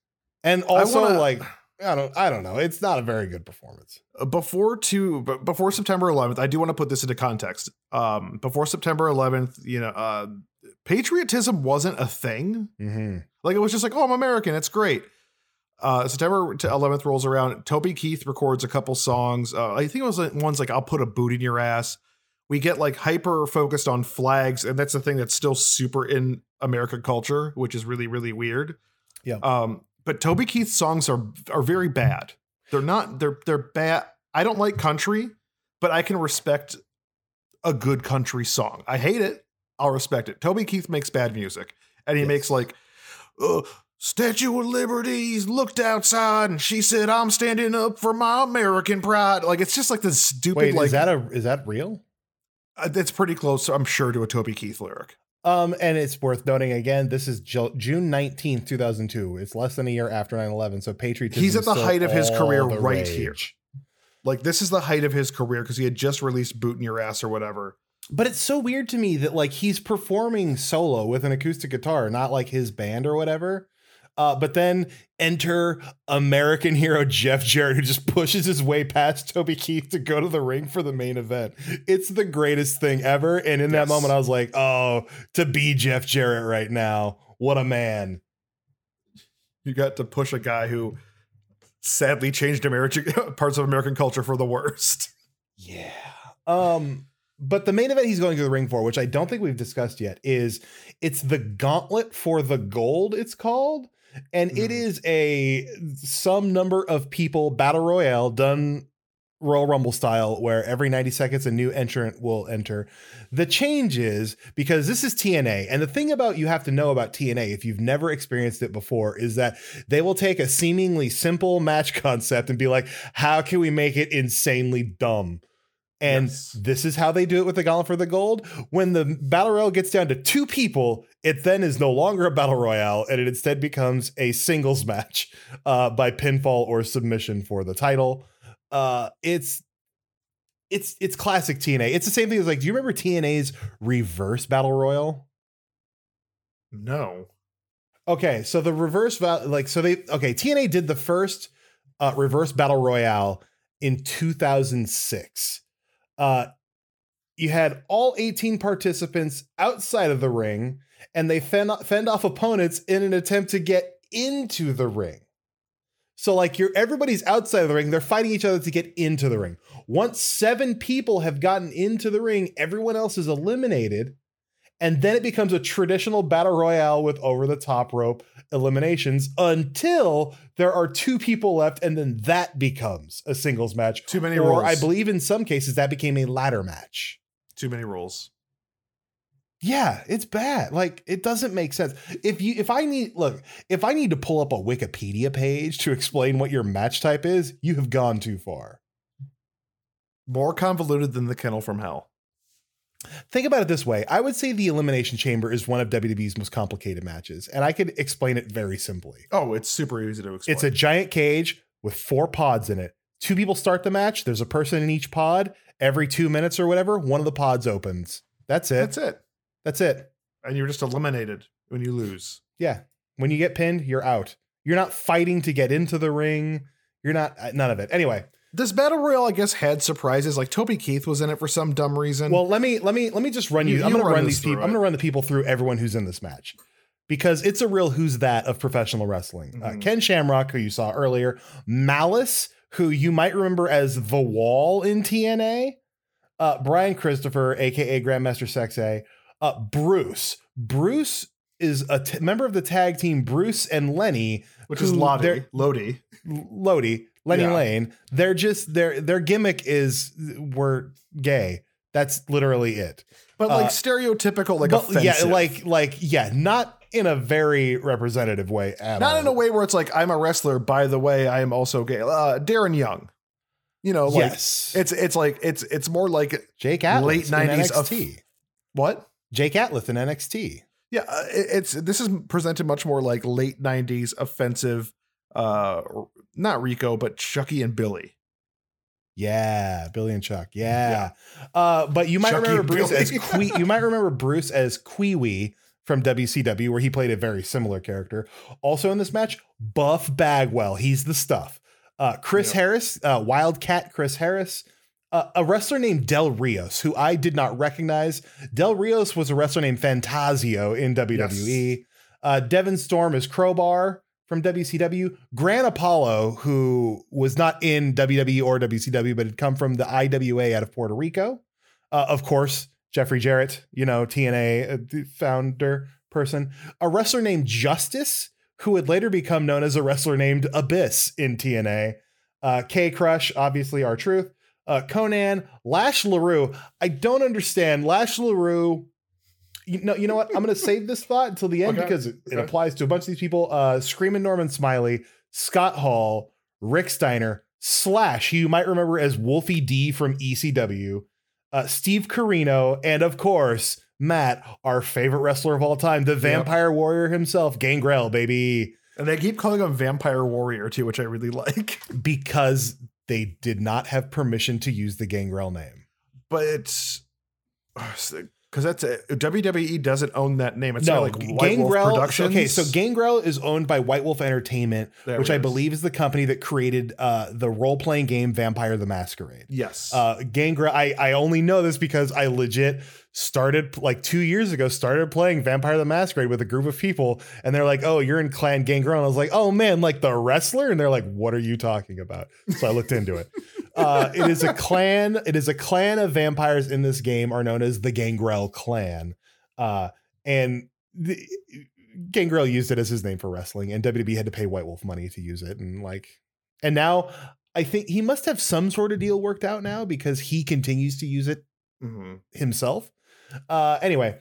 And also wanna, like I don't I don't know. It's not a very good performance. Before to before September eleventh, I do want to put this into context. Um, before September eleventh, you know, uh, patriotism wasn't a thing. Mm-hmm. Like it was just like, oh, I'm American. It's great. Uh, September eleventh rolls around. Toby Keith records a couple songs. Uh, I think it was like ones like "I'll Put a Boot in Your Ass." We get like hyper focused on flags, and that's the thing that's still super in American culture, which is really really weird. Yeah. Um, but Toby Keith's songs are are very bad. They're not, they're, they're bad. I don't like country, but I can respect a good country song. I hate it. I'll respect it. Toby Keith makes bad music, and he yes. makes like, uh, Statue of Liberty's looked outside and she said, I'm standing up for my American pride. Like, it's just like this stupid, Wait, like, is that a, is that real? Uh, it's pretty close, I'm sure, to a Toby Keith lyric. Um, and it's worth noting again, this is June nineteenth, two thousand two. It's less than a year after nine eleven. So patriotism. He's at the height of his career right rage. here. Like, this is the height of his career because he had just released Boot in Your Ass or whatever. But it's so weird to me that like he's performing solo with an acoustic guitar, not like his band or whatever. Uh, but then enter American hero Jeff Jarrett, who just pushes his way past Toby Keith to go to the ring for the main event. It's the greatest thing ever. And in yes. that moment, I was like, oh, to be Jeff Jarrett right now. What a man. You got to push a guy who sadly changed American parts of American culture for the worst. Yeah. Um, but the main event he's going to the ring for, which I don't think we've discussed yet, is it's the Gauntlet for the Gold, it's called. And mm. it is a some number of people battle royale done Royal Rumble style, where every ninety seconds a new entrant will enter. The change is, because this is T N A, and the thing about you have to know about T N A if you've never experienced it before is that they will take a seemingly simple match concept and be like, how can we make it insanely dumb? And yes. this is how they do it with the Gauntlet for the Gold. When the battle royale gets down to two people, it then is no longer a battle royale, and it instead becomes a singles match uh, by pinfall or submission for the title. Uh, it's it's it's classic T N A. It's the same thing as like, do you remember T N A's reverse battle royal? No. Okay, so the reverse val- like so they okay T N A did the first uh, reverse battle royale in two thousand six. Uh, you had all eighteen participants outside of the ring, and they fend, fend off opponents in an attempt to get into the ring. So like you're everybody's outside of the ring. They're fighting each other to get into the ring. Once seven people have gotten into the ring, everyone else is eliminated. And then it becomes a traditional battle royale with over the top rope eliminations until there are two people left. And then that becomes a singles match. Too many or rules. I believe in some cases that became a ladder match. Too many rules. Yeah, it's bad. Like, it doesn't make sense. If you, if I need, look, if I need to pull up a Wikipedia page to explain what your match type is, you have gone too far. More convoluted than the Kennel from Hell. Think about it this way. I would say the Elimination Chamber is one of W W E's most complicated matches, and I could explain it very simply. Oh, it's super easy to explain. It's a giant cage with four pods in it. Two people start the match. There's a person in each pod. Every two minutes or whatever, one of the pods opens. That's it. That's it. That's it. And you're just eliminated when you lose. Yeah. When you get pinned, you're out. You're not fighting to get into the ring. You're not, none of it. Anyway. This battle royale, I guess, had surprises. Like Toby Keith was in it for some dumb reason. Well, let me let me let me just run you. you I'm going to run, run these people. It. I'm going to run the people through everyone who's in this match, because it's a real who's that of professional wrestling. Mm-hmm. Uh, Ken Shamrock, who you saw earlier, Malice, who you might remember as The Wall in T N A, uh, Brian Christopher, aka Grandmaster Sexay, uh, Bruce. Bruce is a t- member of the tag team Bruce and Lenny, which who is Lodi. they're- Lodi. Lodi, Lenny Yeah. Lane. They're just their their gimmick is we're gay. That's literally it. But like Uh, stereotypical, like But, offensive. yeah, like like yeah, not in a very representative way at not all. in a way where it's like, I'm a wrestler, by the way, I am also gay. Uh, Darren Young. You know, like yes, it's it's like it's it's more like Jake Atlas late in nineties N X of- T. what? Jake Atlas in N X T. Yeah, uh, it, it's this is presented much more like late nineties offensive, uh, not Rico, but Chucky and Billy. Yeah, Billy and Chuck. Yeah. Uh, but you might Chucky remember and Bruce Billy. as que- you might remember Bruce as Kwee from W C W, where he played a very similar character. Also in this match, Buff Bagwell. He's the stuff. Uh, Chris Yep. Harris, uh, Wildcat Chris Harris, uh, a wrestler named Del Rios, who I did not recognize. Del Rios was a wrestler named Fantasio in W W E. Yes. Uh, Devin Storm is Crowbar from W C W. Gran Apollo, who was not in W W E or W C W, but had come from the I W A out of Puerto Rico. Uh, of course, Jeffrey Jarrett, you know, T N A uh, founder person. A wrestler named Justice, who would later become known as a wrestler named Abyss in T N A. Uh, K Crush, obviously R-Truth. Uh, Conan, Lash LaRue. I don't understand. Lash LaRue. You know, you know what? I'm going to save this thought until the end Okay. because it, it Okay. applies to a bunch of these people. Uh, Screaming Norman Smiley, Scott Hall, Rick Steiner, Slash, who you might remember as Wolfie D from E C W, uh, Steve Corino, and of course, Matt, our favorite wrestler of all time, the Vampire Warrior himself, Gangrel, baby. And they keep calling him Vampire Warrior too, which I really like. Because they did not have permission to use the Gangrel name. But it's because that's a, W W E doesn't own that name. It's No, not like White Wolf Gangrel. Productions. Okay, so Gangrel is owned by White Wolf Entertainment, There which it I is. believe is the company that created uh, the role-playing game Vampire the Masquerade. Yes. Uh, Gangrel. I I only know this because I legit started like two years ago. Started playing Vampire the Masquerade with a group of people, and they're like, "Oh, you're in Clan Gangrel." And I was like, "Oh man, like the wrestler?" And they're like, "What are you talking about?" So I looked into it. Uh, it is a clan. It is a clan of vampires in this game are known as the Gangrel Clan. Uh, and the, Gangrel used it as his name for wrestling, and W W E had to pay White Wolf money to use it. And like, and now I think he must have some sort of deal worked out now because he continues to use it mm-hmm. himself. Uh, anyway,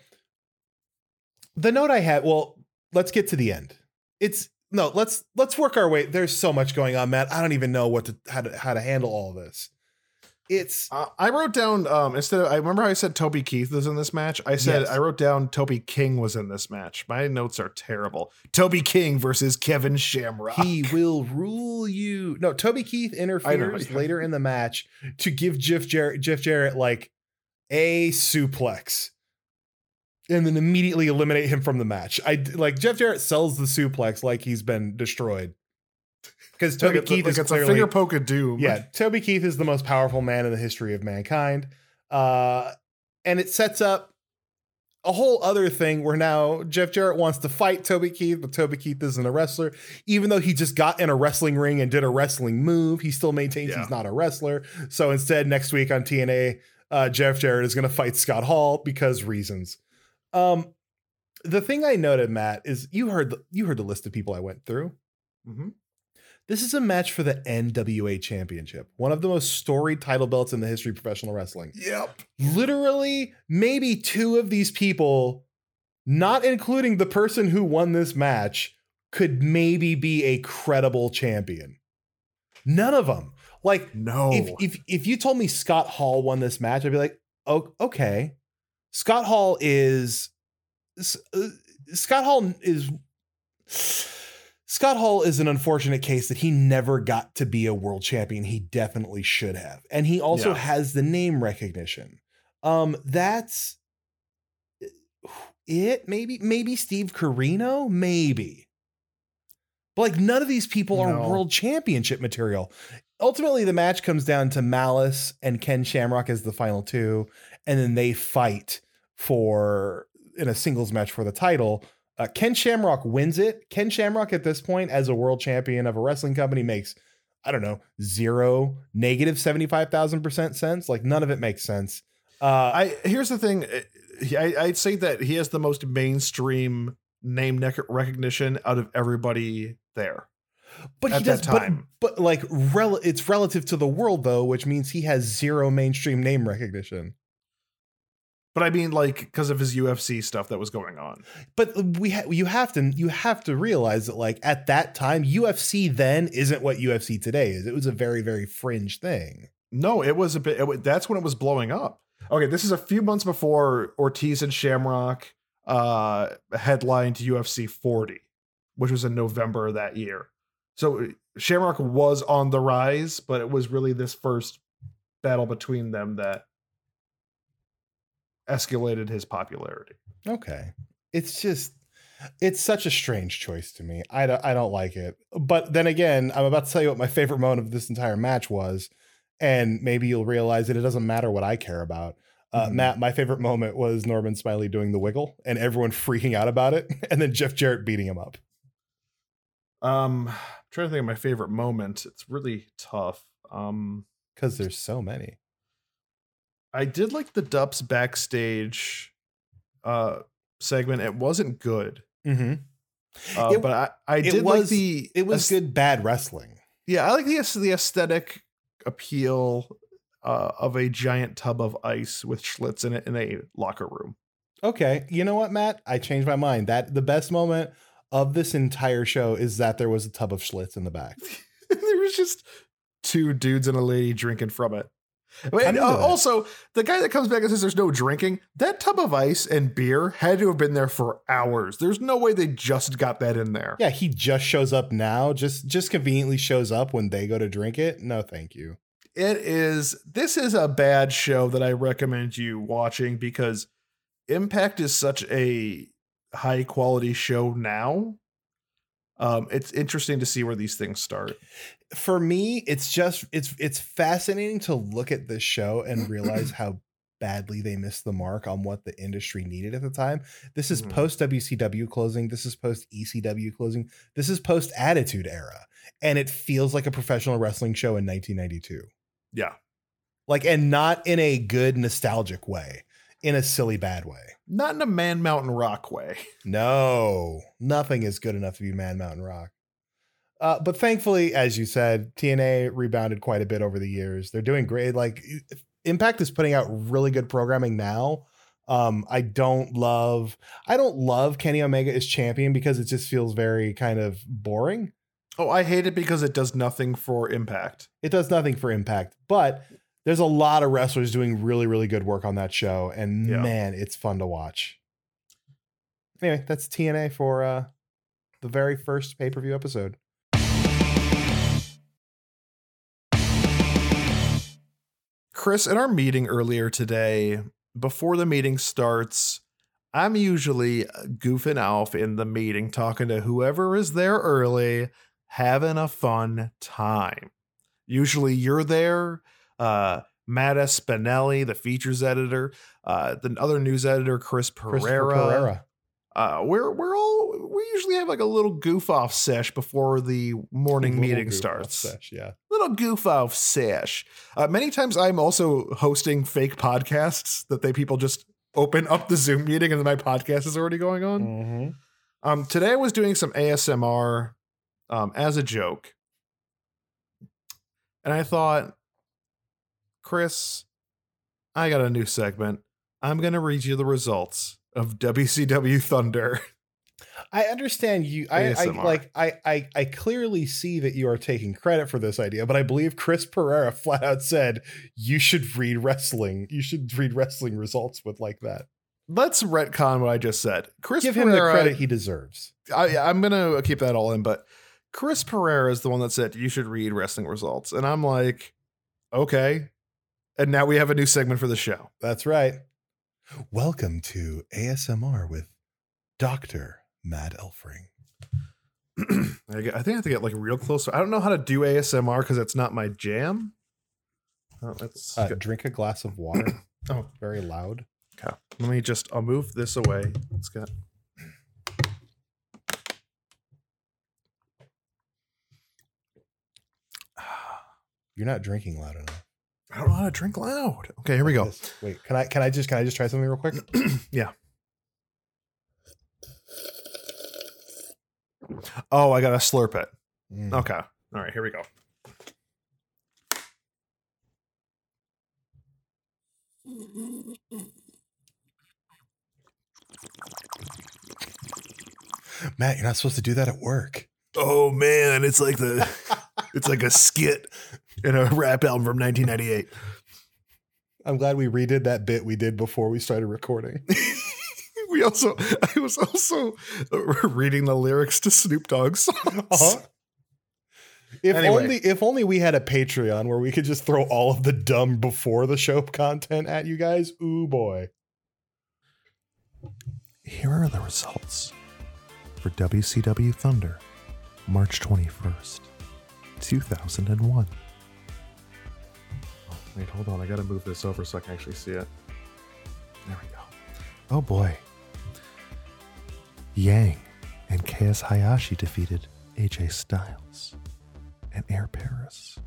the note I had, well, let's get to the end. It's no, let's, let's work our way. There's so much going on, Matt. I don't even know what to, how to, how to handle all this. It's Uh, I wrote down um, instead of I remember how I said Toby Keith was in this match. I said Yes. I wrote down Toby King was in this match. My notes are terrible. Toby King versus Kevin Shamrock. he will rule you. No, Toby Keith interferes yeah. later in the match to give Jeff Jarrett, Jeff Jarrett like a suplex and then immediately eliminate him from the match. I like Jeff Jarrett sells the suplex like he's been destroyed because Toby Like, Keith like is it's clearly a finger poke of doom. yeah, Toby Keith is the most powerful man in the history of mankind. Uh, and it sets up a whole other thing where now Jeff Jarrett wants to fight Toby Keith, but Toby Keith isn't a wrestler. Even though he just got in a wrestling ring and did a wrestling move, he still maintains Yeah. he's not a wrestler. So instead, next week on T N A, uh, Jeff Jarrett is going to fight Scott Hall because reasons. Um, the thing I noted, Matt, is you heard the, you heard the list of people I went through. Mm-hmm. This is a match for the N W A Championship, one of the most storied title belts in the history of professional wrestling. Yep. Literally, maybe two of these people, not including the person who won this match, could maybe be a credible champion. None of them. Like, No. if if if you told me Scott Hall won this match, I'd be like, oh, okay. Scott Hall is uh, Scott Hall is Scott Hall is an unfortunate case that he never got to be a world champion. He definitely should have. And he also Yeah. has the name recognition. Um, that's it. Maybe, maybe Steve Corino, maybe. But like none of these people are No. world championship material. Ultimately, the match comes down to Malice and Ken Shamrock as the final two, and then they fight for in a singles match for the title. Uh, Ken Shamrock wins it. Ken Shamrock at this point, as a world champion of a wrestling company, makes, I don't know, zero, negative seventy-five thousand percent sense. Like none of it makes sense. Uh, I here's the thing. I, I'd say that he has the most mainstream name nec- recognition out of everybody there. But at he does, that time. But, but like, rel- it's relative to the world, though, which means he has zero mainstream name recognition. But I mean, like, because of his U F C stuff that was going on. But we ha- you have to you have to realize that, like, at that time, U F C then isn't what U F C today is. It was a very, very fringe thing. No, it was a bit. It, wa- that's when it was blowing up. Okay, this is a few months before Ortiz and Shamrock uh, headlined U F C forty, which was in November of that year. So Shamrock was on the rise, but it was really this first battle between them that escalated his popularity. Okay. It's just, it's such a strange choice to me. I don't, I don't like it. But then again, I'm about to tell you what my favorite moment of this entire match was. And maybe you'll realize that it doesn't matter what I care about. Uh, mm-hmm. Matt, my favorite moment was Norman Smiley doing the wiggle and everyone freaking out about it. And then Jeff Jarrett beating him up. Um, I'm trying to think of my favorite moment. It's really tough. Um, because there's so many. I did like the Dupps backstage uh, segment. It wasn't good. Mm-hmm. Uh, it, but I, I did was, like the... It was good, bad wrestling. Yeah, I like the, the aesthetic appeal uh, of a giant tub of ice with Schlitz in it in a locker room. Okay. You know what, Matt? I changed my mind. That the best moment of this entire show is that there was a tub of Schlitz in the back. There was just two dudes and a lady drinking from it. And, uh, also, the guy that comes back and says there's no drinking, that tub of ice and beer had to have been there for hours. There's no way they just got that in there. Yeah, he just shows up now, just just conveniently shows up when they go to drink it. No, thank you. It is, this is a bad show that I recommend you watching because Impact is such a high quality show now. Um, it's interesting to see where these things start. For me, it's just it's it's fascinating to look at this show and realize how badly they missed the mark on what the industry needed at the time. This is mm-hmm. post W C W closing. This is post E C W closing. This is post Attitude Era. And it feels like a professional wrestling show in nineteen ninety-two. Yeah. Like, and not in a good nostalgic way, in a silly bad way. Not in a Man Mountain Rock way. No, nothing is good enough to be Man Mountain Rock. Uh, but thankfully, as you said, T N A rebounded quite a bit over the years. They're doing great. Like, Impact is putting out really good programming now. Um, I don't love, I don't love Kenny Omega as champion because it just feels very kind of boring. Oh, I hate it because it does nothing for Impact. It does nothing for Impact, but there's a lot of wrestlers doing really, really good work on that show. And yeah. man, it's fun to watch. Anyway, that's T N A for uh, the very first pay-per-view episode. Chris, in our meeting earlier today, before the meeting starts, I'm usually goofing off in the meeting, talking to whoever is there early, having a fun time. Usually you're there, uh, Matt Spinelli, the features editor, uh, the other news editor, Chris Pereira. Pereira. Uh, we're we're all we usually have like a little goof off sesh before the morning meeting starts. Sesh, yeah, little goof off sesh. Uh, many times I'm also hosting fake podcasts that they people just open up the Zoom meeting and my podcast is already going on. Mm-hmm. Um, today I was doing some A S M R um, as a joke, and I thought, Chris, I got a new segment. I'm gonna read you the results of W C W Thunder. I understand you. I, I like. I, I I clearly see that you are taking credit for this idea, but I believe Chris Pereira flat out said you should read wrestling. You should read wrestling results with like that. Let's retcon what I just said. Chris Give Pereira, him the credit he deserves. I, I'm gonna keep that all in, but Chris Pereira is the one that said you should read wrestling results, and I'm like, okay. And now we have a new segment for the show. That's right. Welcome to A S M R with Doctor Matt Elfring. I, get, I think I have to get like real close. I don't know how to do A S M R because it's not my jam. Oh, let's uh, drink a glass of water. Oh, very loud. Okay, let me just. I'll move this away. Let's get. You're not drinking loud enough. I don't know how to drink loud. Okay, here we go. Wait, can I can I just can I just try something real quick? Yeah. Oh, I got to slurp it. Mm. Okay. All right, here we go. Matt, you're not supposed to do that at work. Oh man, it's like the it's like a skit in a rap album from nineteen ninety-eight. I'm glad we redid that bit we did before we started recording. We also I was also reading the lyrics to Snoop Dogg's songs. Uh-huh. If Anyway. only if only we had a Patreon where we could just throw all of the dumb before the show content at you guys. Ooh boy. Here are the results for W C W Thunder, March twenty-first, two thousand one. Oh, wait, hold on. I got to move this over so I can actually see it. There we go. Oh boy. Yang and K S Hayashi defeated A J Styles and Air Paris.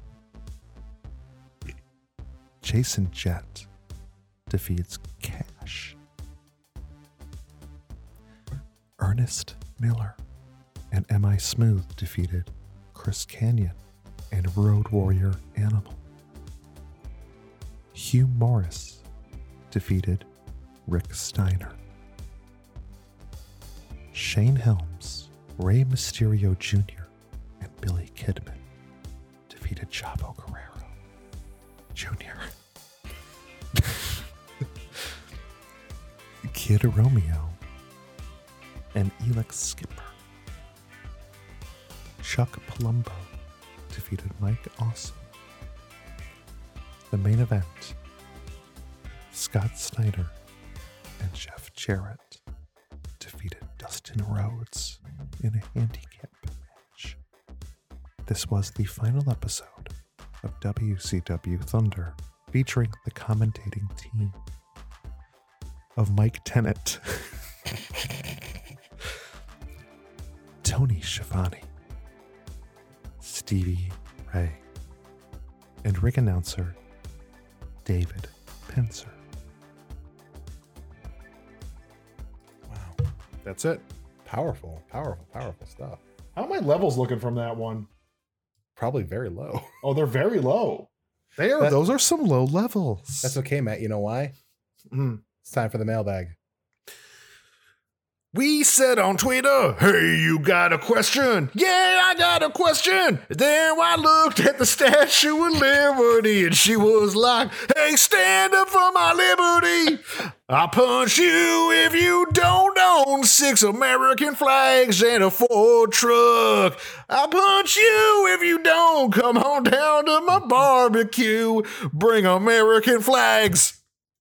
Jason Jett defeats Cash. Ernest Miller and M I Smooth defeated Chris Canyon and Road Warrior Animal. Hugh Morris defeated Rick Steiner. Shane Helms, Rey Mysterio Junior, and Billy Kidman defeated Chavo Guerrero Junior Kid Romeo and Elix Skipper. Chuck Palumbo defeated Mike Awesome. The main event, Scott Snyder and Jeff Jarrett defeated Dustin Rhodes in a handicap match. This was the final episode of W C W Thunder, featuring the commentating team of Mike Tennant, Tony Schiavone, Stevie Ray, and ring announcer David Penzer. Wow. That's it. Powerful, powerful, powerful stuff. How are my levels looking from that one? Probably very low. Oh, they're very low. They are. That- those are some low levels. That's okay, Matt. You know why? Mm. It's time for the mailbag. We said on Twitter, hey, you got a question? Yeah, I got a question. Then I looked at the Statue of Liberty and she was like, hey, stand up for my liberty. I'll punch you if you don't own six American flags and a Ford truck. I'll punch you if you don't come on down to my barbecue. Bring American flags.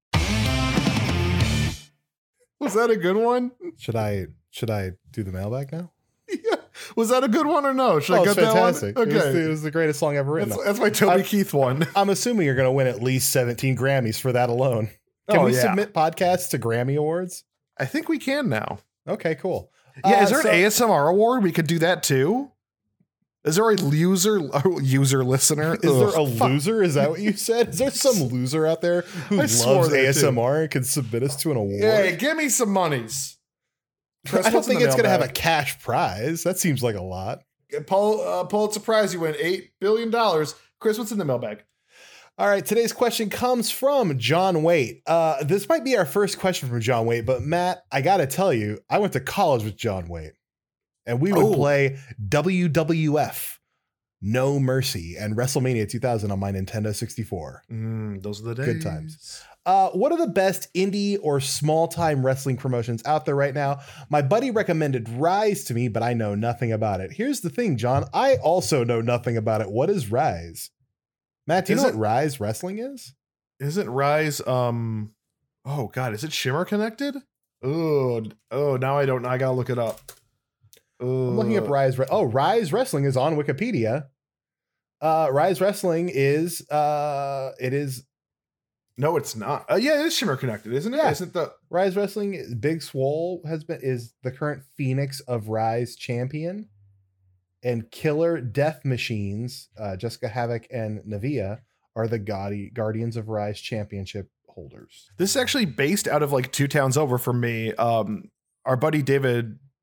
Was that a good one? Should I should I do the mailbag now? Yeah. Was that a good one or no? Should Oh, I it's get fantastic. that one? It was, Okay. the, it was the greatest song ever written. That's, that's my Toby I'm- Keith one. I'm assuming you're going to win at least seventeen Grammys for that alone. Can Oh, we yeah. submit podcasts to Grammy Awards? I think we can now. Okay, cool. Yeah, Uh, is there so- an A S M R award? We could do that too. Is there a user a user listener? Is there a Ugh, fuck. loser? Is that what you said? Is there some loser out there who I swore loves there, A S M R and can submit us to an award? Hey, give me some monies. Chris, I don't what's in think the it's going to have a mailbag? cash prize. That seems like a lot. Paul uh, Pulitzer Prize. You win eight billion dollars. Chris, what's in the mailbag? All right, today's question comes from John Waite. Uh, this might be our first question from John Waite, but Matt, I got to tell you, I went to college with John Waite, and we would Oh. play W W F, No Mercy, and WrestleMania two thousand on my Nintendo sixty-four. Mm, those are the days. Good times. Uh, what are the best indie or small-time wrestling promotions out there right now? My buddy recommended Rise to me, but I know nothing about it. Here's the thing, John. I also know nothing about it. What is Rise? Matt, do you Is know it- what Rise Wrestling is? Isn't Rise? Um. Oh God, is it Shimmer connected? Oh, oh. Now I don't. I gotta look it up. I'm looking up Uh, Rise. Re- oh, Rise Wrestling is on Wikipedia. Uh, Rise Wrestling is uh, it is No, it's not. Uh, yeah, it is Shimmer connected, isn't it? Yeah. Isn't the Rise Wrestling. is- Big Swole has been is the current Phoenix of Rise champion, and Killer Death Machines, uh, Jessica Havoc and Navia are the Gaudi- Guardians of Rise championship holders. This is actually based out of like two towns over from me. Um, our buddy David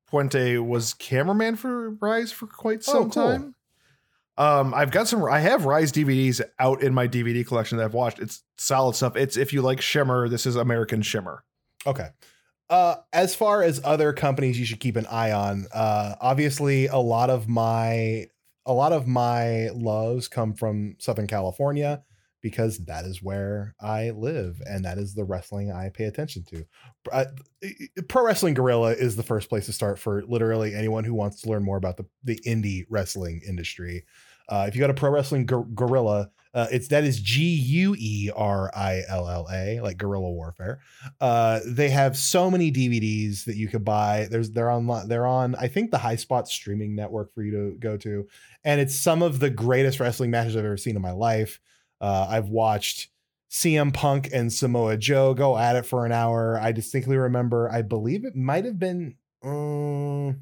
Puente was cameraman for Rise for quite some Oh, cool. time. Um, I've got some. I have Rise D V Ds out in my D V D collection that I've watched. It's solid stuff. It's if you like Shimmer, this is American Shimmer. Okay. Uh, as far as other companies you should keep an eye on, uh, obviously a lot of my a lot of my loves come from Southern California because that is where I live and that is the wrestling I pay attention to. Uh, Pro Wrestling Guerrilla is the first place to start for literally anyone who wants to learn more about the the indie wrestling industry. Uh, if you go to Pro Wrestling Gu- Guerrilla, uh, it's that is G U E R I L L A, like guerrilla warfare. Uh, they have so many D V Ds that you could buy. There's they're on they're on I think the High Spot streaming network for you to go to, and it's some of the greatest wrestling matches I've ever seen in my life. Uh, I've watched C M Punk and Samoa Joe go at it for an hour. I distinctly remember, I believe it might have been um,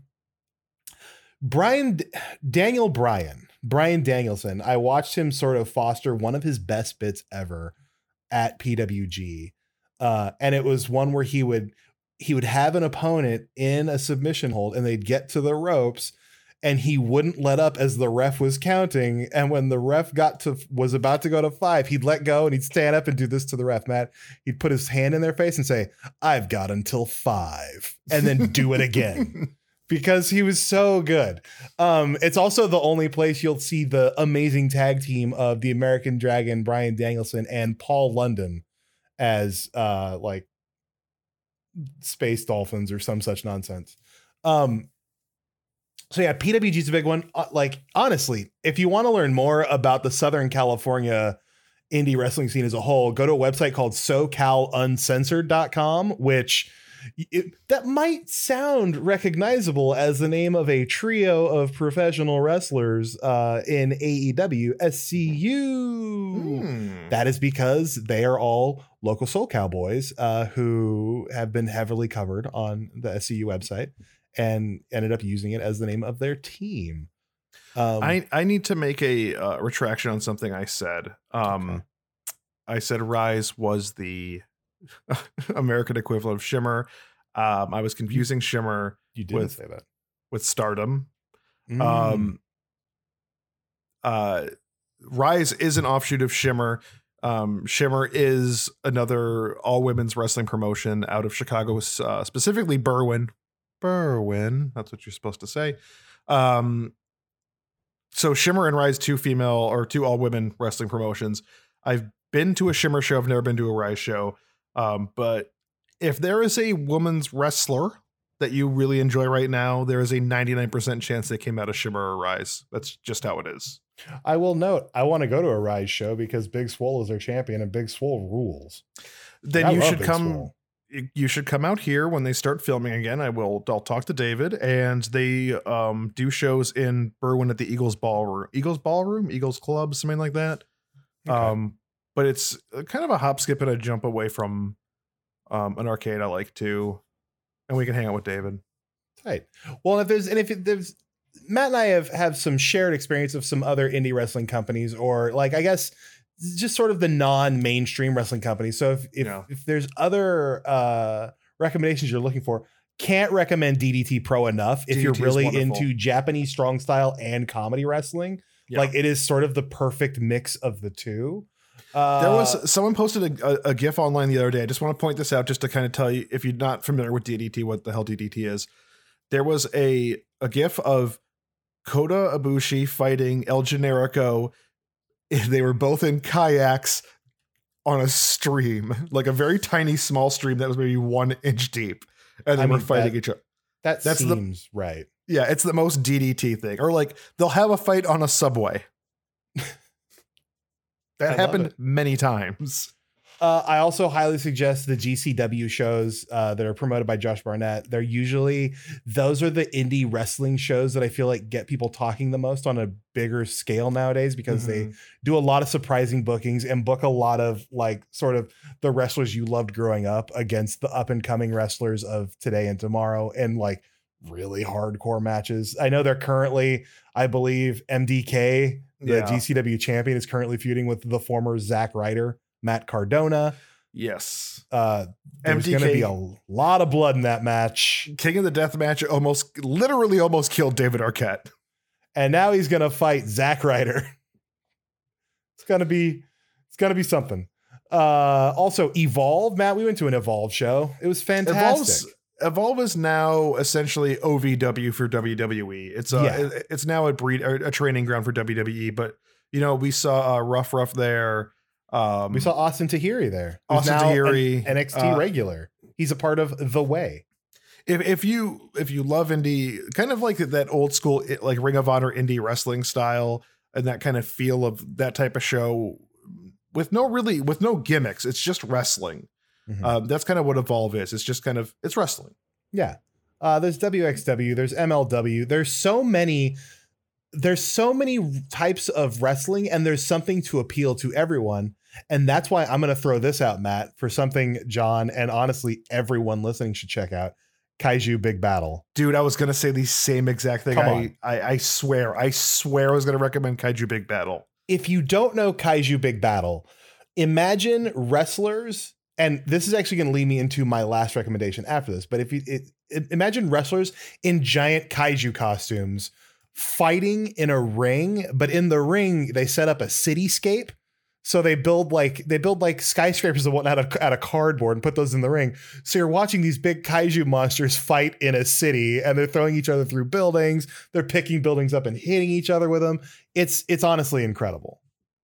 Brian Daniel Bryan. Brian Danielson, I watched him sort of foster one of his best bits ever at P W G. Uh, and it was one where he would he would have an opponent in a submission hold and they'd get to the ropes and he wouldn't let up as the ref was counting. And when the ref got to was about to go to five, he'd let go and he'd stand up and do this to the ref, Matt. He'd put his hand in their face and say, "I've got until five," and then do it again. Because he was so good. Um, it's also the only place you'll see the amazing tag team of the American Dragon, Brian Danielson, and Paul London as uh, like space dolphins or some such nonsense. Um, so yeah, P W G is a big one. Uh, like, honestly, if you want to learn more about the Southern California indie wrestling scene as a whole, go to a website called so cal uncensored dot com, which It, that might sound recognizable as the name of a trio of professional wrestlers uh, in A E W, S C U. Hmm. That is because they are all local soul cowboys uh, who have been heavily covered on the S C U website and ended up using it as the name of their team. Um, I, I need to make a uh, retraction on something I said. Um, Okay. I said Rise was the American equivalent of Shimmer. Um, I was confusing Shimmer you didn't with, say that. with Stardom. Mm. Um, uh, Rise is an offshoot of Shimmer. Um, Shimmer is another all women's wrestling promotion out of Chicago, uh, specifically Berwyn. Berwyn, that's what you're supposed to say. Um, so Shimmer and Rise, two female or two all women wrestling promotions. I've been to a Shimmer show. I've never been to a Rise show. Um, but if there is a woman's wrestler that you really enjoy right now, there is a ninety-nine percent chance they came out of Shimmer or Rise. That's just how it is. I will note, I want to go to a Rise show because Big Swole is their champion and Big Swole rules. Then I you love should Big come. Swole. You should come out here when they start filming again. I will. I'll talk to David, and they um, do shows in Berwyn at the Eagles Ballroom, Eagles Ballroom, Eagles Club, something like that. Okay. Um, but it's kind of a hop, skip, and a jump away from um, an arcade I like too, and we can hang out with David. Right. Well, if there's and if there's Matt and I have have some shared experience of some other indie wrestling companies, or like I guess just sort of the non-mainstream wrestling companies. So if if, Yeah. if there's other uh, recommendations you're looking for, can't recommend D D T Pro enough. If D D T you're is really wonderful. into Japanese strong style and comedy wrestling, Yeah. like it is sort of the perfect mix of the two. Uh, There was someone posted a, a, a GIF online the other day. I just want to point this out just to kind of tell you, if you're not familiar with D D T, what the hell D D T is. There was a a GIF of Kota Ibushi fighting El Generico. They were both in kayaks on a stream, like a very tiny, small stream that was maybe one inch deep, and they I were mean, fighting that- each other. that that's the- seems right. Yeah, it's the most D D T thing. Or like they'll have a fight on a subway. I That love happened it. many times. Uh, I also highly suggest the G C W shows uh, that are promoted by Josh Barnett. They're usually, those are the indie wrestling shows that I feel like get people talking the most on a bigger scale nowadays because they Mhm. do a lot of surprising bookings and book a lot of like sort of the wrestlers you loved growing up against the up and coming wrestlers of today and tomorrow and like really hardcore matches. I know they're currently, I believe M D K, the Yeah. G C W champion, is currently feuding with the former Zack Ryder, Matt Cardona. Yes. Uh, there's going to be a lot of blood in that match. King of the Death match almost, literally almost killed David Arquette. And now he's going to fight Zack Ryder. It's going to be, it's going to be something. Uh, also Evolve, Matt, we went to an Evolve show. It was fantastic. Evolve's, Evolve is now essentially O V W for W W E. It's a, yeah. it's now a breed, a training ground for W W E, but you know, we saw uh, Rough Rough there. Um, we saw Austin Tahiri there. Austin Tahiri, an N X T uh, regular. He's a part of The Way. If if you if you love indie, kind of like that old school like Ring of Honor indie wrestling style and that kind of feel of that type of show with no really with no gimmicks, it's just wrestling. Mm-hmm. Um, that's kind of what Evolve is. It's just kind of it's wrestling. Yeah. Uh, there's W X W. There's M L W. There's so many. There's so many types of wrestling, and there's something to appeal to everyone. And that's why I'm going to throw this out, Matt, for something John and honestly everyone listening should check out. Kaiju Big Battle. Dude, I was going to say the same exact thing. Come I, on. I I swear, I swear I was going to recommend Kaiju Big Battle. If you don't know Kaiju Big Battle, imagine wrestlers, and this is actually going to lead me into my last recommendation after this, but if you it, it, imagine wrestlers in giant kaiju costumes fighting in a ring, but in the ring, they set up a cityscape. So they build like they build like skyscrapers and whatnot out of, out of cardboard and put those in the ring. So you're watching these big kaiju monsters fight in a city, and they're throwing each other through buildings. They're picking buildings up and hitting each other with them. It's it's honestly incredible.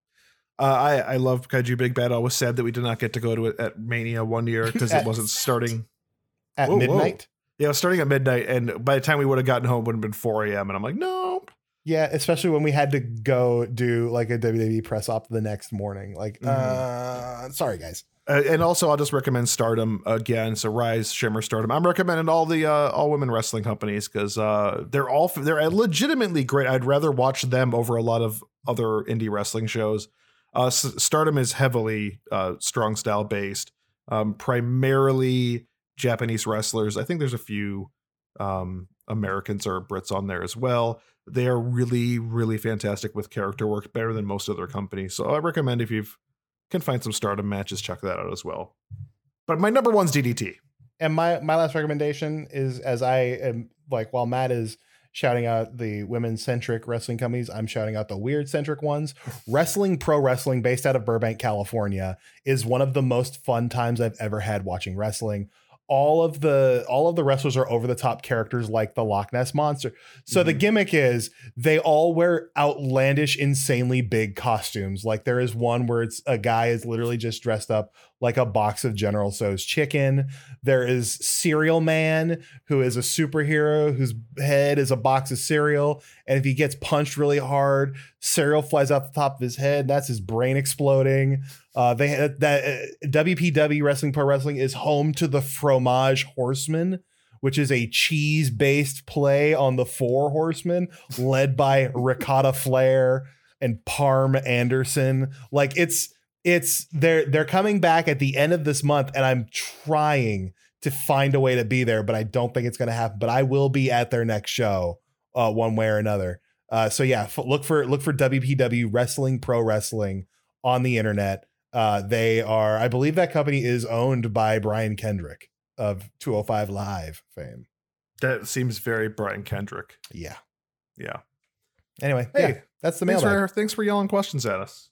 Uh, I I love Kaiju Big Battle. I was sad that we did not get to go to it at Mania one year because it wasn't starting at whoa, midnight. Whoa. Yeah, it was starting at midnight, and by the time we would have gotten home, it would have been four a.m. And I'm like, no. Yeah, especially when we had to go do like a W W E press op the next morning. Like, mm-hmm. uh, sorry, guys. Uh, and also, I'll just recommend Stardom again. So Rise, Shimmer, Stardom. I'm recommending all the uh, all women wrestling companies because uh, they're all they're legitimately great. I'd rather watch them over a lot of other indie wrestling shows. Uh, S- Stardom is heavily uh, strong style based, um, primarily Japanese wrestlers. I think there's a few um, Americans or Brits on there as well. They are really, really fantastic with character work, better than most other companies. So I recommend if you can find some Stardom matches, check that out as well. But my number one's D D T. And my, my last recommendation is, as I am like, while Matt is shouting out the women-centric wrestling companies, I'm shouting out the weird-centric ones. Wrestling Pro Wrestling, based out of Burbank, California, is one of the most fun times I've ever had watching wrestling. All of the all of the wrestlers are over the top characters like the Loch Ness Monster. So mm-hmm. the gimmick is they all wear outlandish, insanely big costumes. Like there is one where it's a guy is literally just dressed up like a box of General Tso's chicken. There is Cereal Man, who is a superhero whose head is a box of cereal. And if he gets punched really hard, cereal flies out the top of his head. That's his brain exploding. Uh, they that, that uh, W P W Wrestling Pro Wrestling is home to the Fromage Horsemen, which is a cheese-based play on the Four Horsemen, led by Ricotta Flair and Parm Anderson. Like it's it's they're they're coming back at the end of this month, and I'm trying to find a way to be there, but I don't think it's going to happen. But I will be at their next show, uh, one way or another. Uh, so yeah, f- look for look for W P W Wrestling Pro Wrestling on the internet. Uh, they are, I believe that company is owned by Brian Kendrick of two oh five Live fame. That seems very Brian Kendrick. Yeah. Yeah. Anyway, hey, yeah, that's the thanks mailbag. for, thanks for yelling questions at us.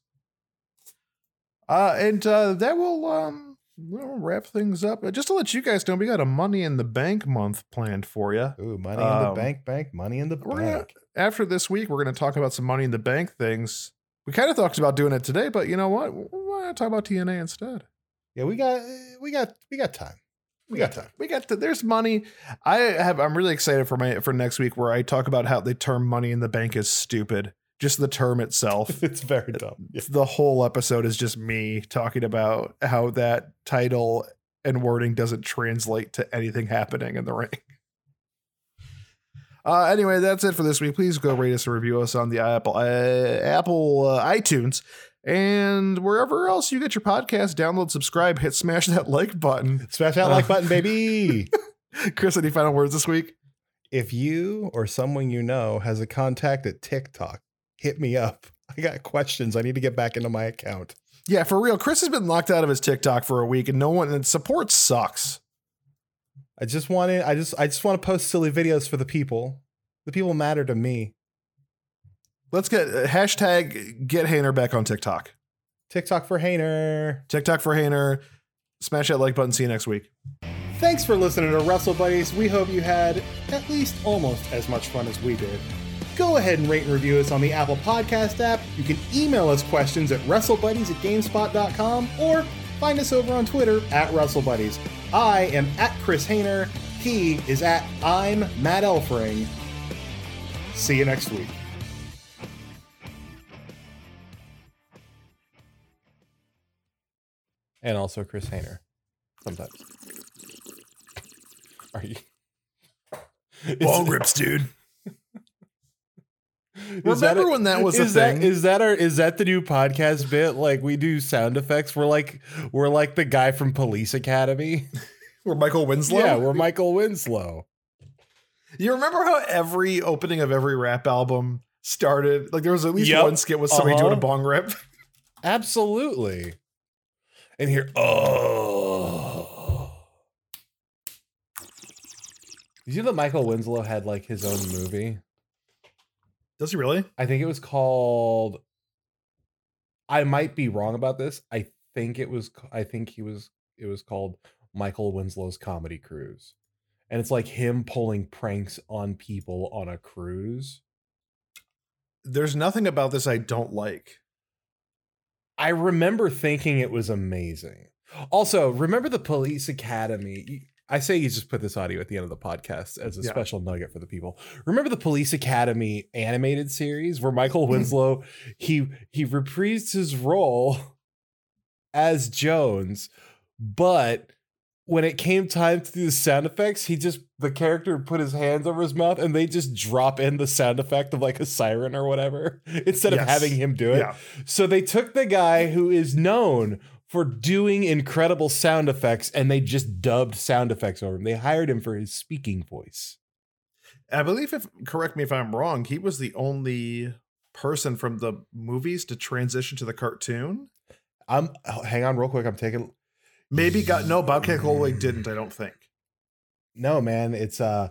Uh, and uh, that will um, we'll wrap things up. Just to let you guys know, we got a Money in the Bank month planned for you. Ooh, Money um, in the Bank, bank, Money in the Bank. Gonna, after this week, we're going to talk about some Money in the Bank things. We kind of talked about doing it today, but you know what? Why not talk about T N A instead? Yeah, we got, we got, we got time. We got time. We got. To, there's money. I have. I'm really excited for my for next week, where I talk about how the term "Money in the Bank" is stupid. Just the term itself. It's very dumb. It's the whole episode is just me talking about how that title and wording doesn't translate to anything happening in the ring. Uh, anyway, that's it for this week. Please go rate us and review us on the Apple uh, Apple uh, iTunes and wherever else you get your podcast. Download, subscribe, hit smash that like button. Smash that uh, like button, baby. Chris, any final words this week? If you or someone you know has a contact at TikTok, hit me up. I got questions. I need to get back into my account. Yeah, for real. Chris has been locked out of his TikTok for a week, and no one and support sucks. I just want to. I just. I just want to post silly videos for the people. The people matter to me. Let's get uh, hashtag get Hainer back on TikTok. TikTok for Hainer. TikTok for Hainer. Smash that like button. See you next week. Thanks for listening to Wrestle Buddies. We hope you had at least almost as much fun as we did. Go ahead and rate and review us on the Apple Podcast app. You can email us questions at wrestlebuddies at gamespot dot com or find us over on Twitter at WrestleBuddies. I am at Chris Hainer. He is at I'm Matt Elfring. See you next week. And also Chris Hainer. Sometimes. Are you? Ball rips, dude. Is Remember that a, when that was is a that, thing? Is that our is that the new podcast bit? Like we do sound effects. We're like we're like the guy from Police Academy. We're Michael Winslow? Yeah, we're Michael Winslow. You remember how every opening of every rap album started? Like there was at least Yep. one skit with somebody Uh-huh. doing a bong rip. Absolutely. And here, oh. Did you know that Michael Winslow had like his own movie? Does he really? I think it was called. I might be wrong about this. I think it was. I think he was. It was called Michael Winslow's Comedy Cruise, and it's like him pulling pranks on people on a cruise. There's nothing about this I don't like. I remember thinking it was amazing. Also, remember the Police Academy? I say you just put this audio at the end of the podcast as a Yeah. special nugget for the people. Remember the Police Academy animated series where Michael Winslow, he he reprised his role as Jones, but when it came time to do the sound effects, he just, the character put his hands over his mouth and they just drop in the sound effect of like a siren or whatever instead of Yes. having him do it. Yeah. So they took the guy who is known for doing incredible sound effects and they just dubbed sound effects over him. They hired him for his speaking voice. I believe, if correct me if I'm wrong, he was the only person from the movies to transition to the cartoon. I'm oh, hang on real quick. I'm taking Maybe got no Bobcat Goldthwait didn't, I don't think. no man. It's uh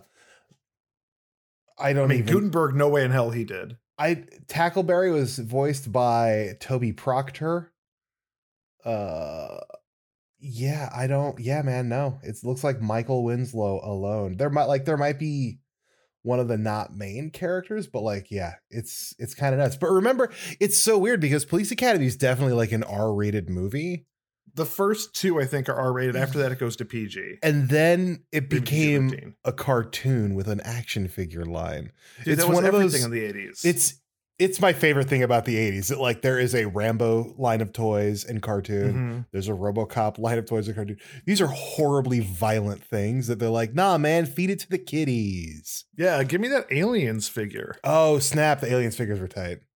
I I don't mean even Gutenberg, no way in hell he did. I Tackleberry was voiced by Toby Proctor. Uh yeah, I don't yeah, man, no. It looks like Michael Winslow alone. There might like there might be one of the not main characters, but like yeah, it's it's kind of nuts. But remember, it's so weird because Police Academy is definitely like an R-rated movie. The first two, I think, are R-rated. After that, it goes to P G. And then it Maybe became P G thirteen. a cartoon with an action figure line. Dude, It's that was one of everything those- in the eighties. It's it's my favorite thing about the eighties. That like there is a Rambo line of toys and cartoon. Mhm. There's a RoboCop line of toys and cartoon. These are horribly violent things that they're like, nah, man, feed it to the kiddies. Yeah, give me that Aliens figure. Oh, snap. The Aliens figures were tight.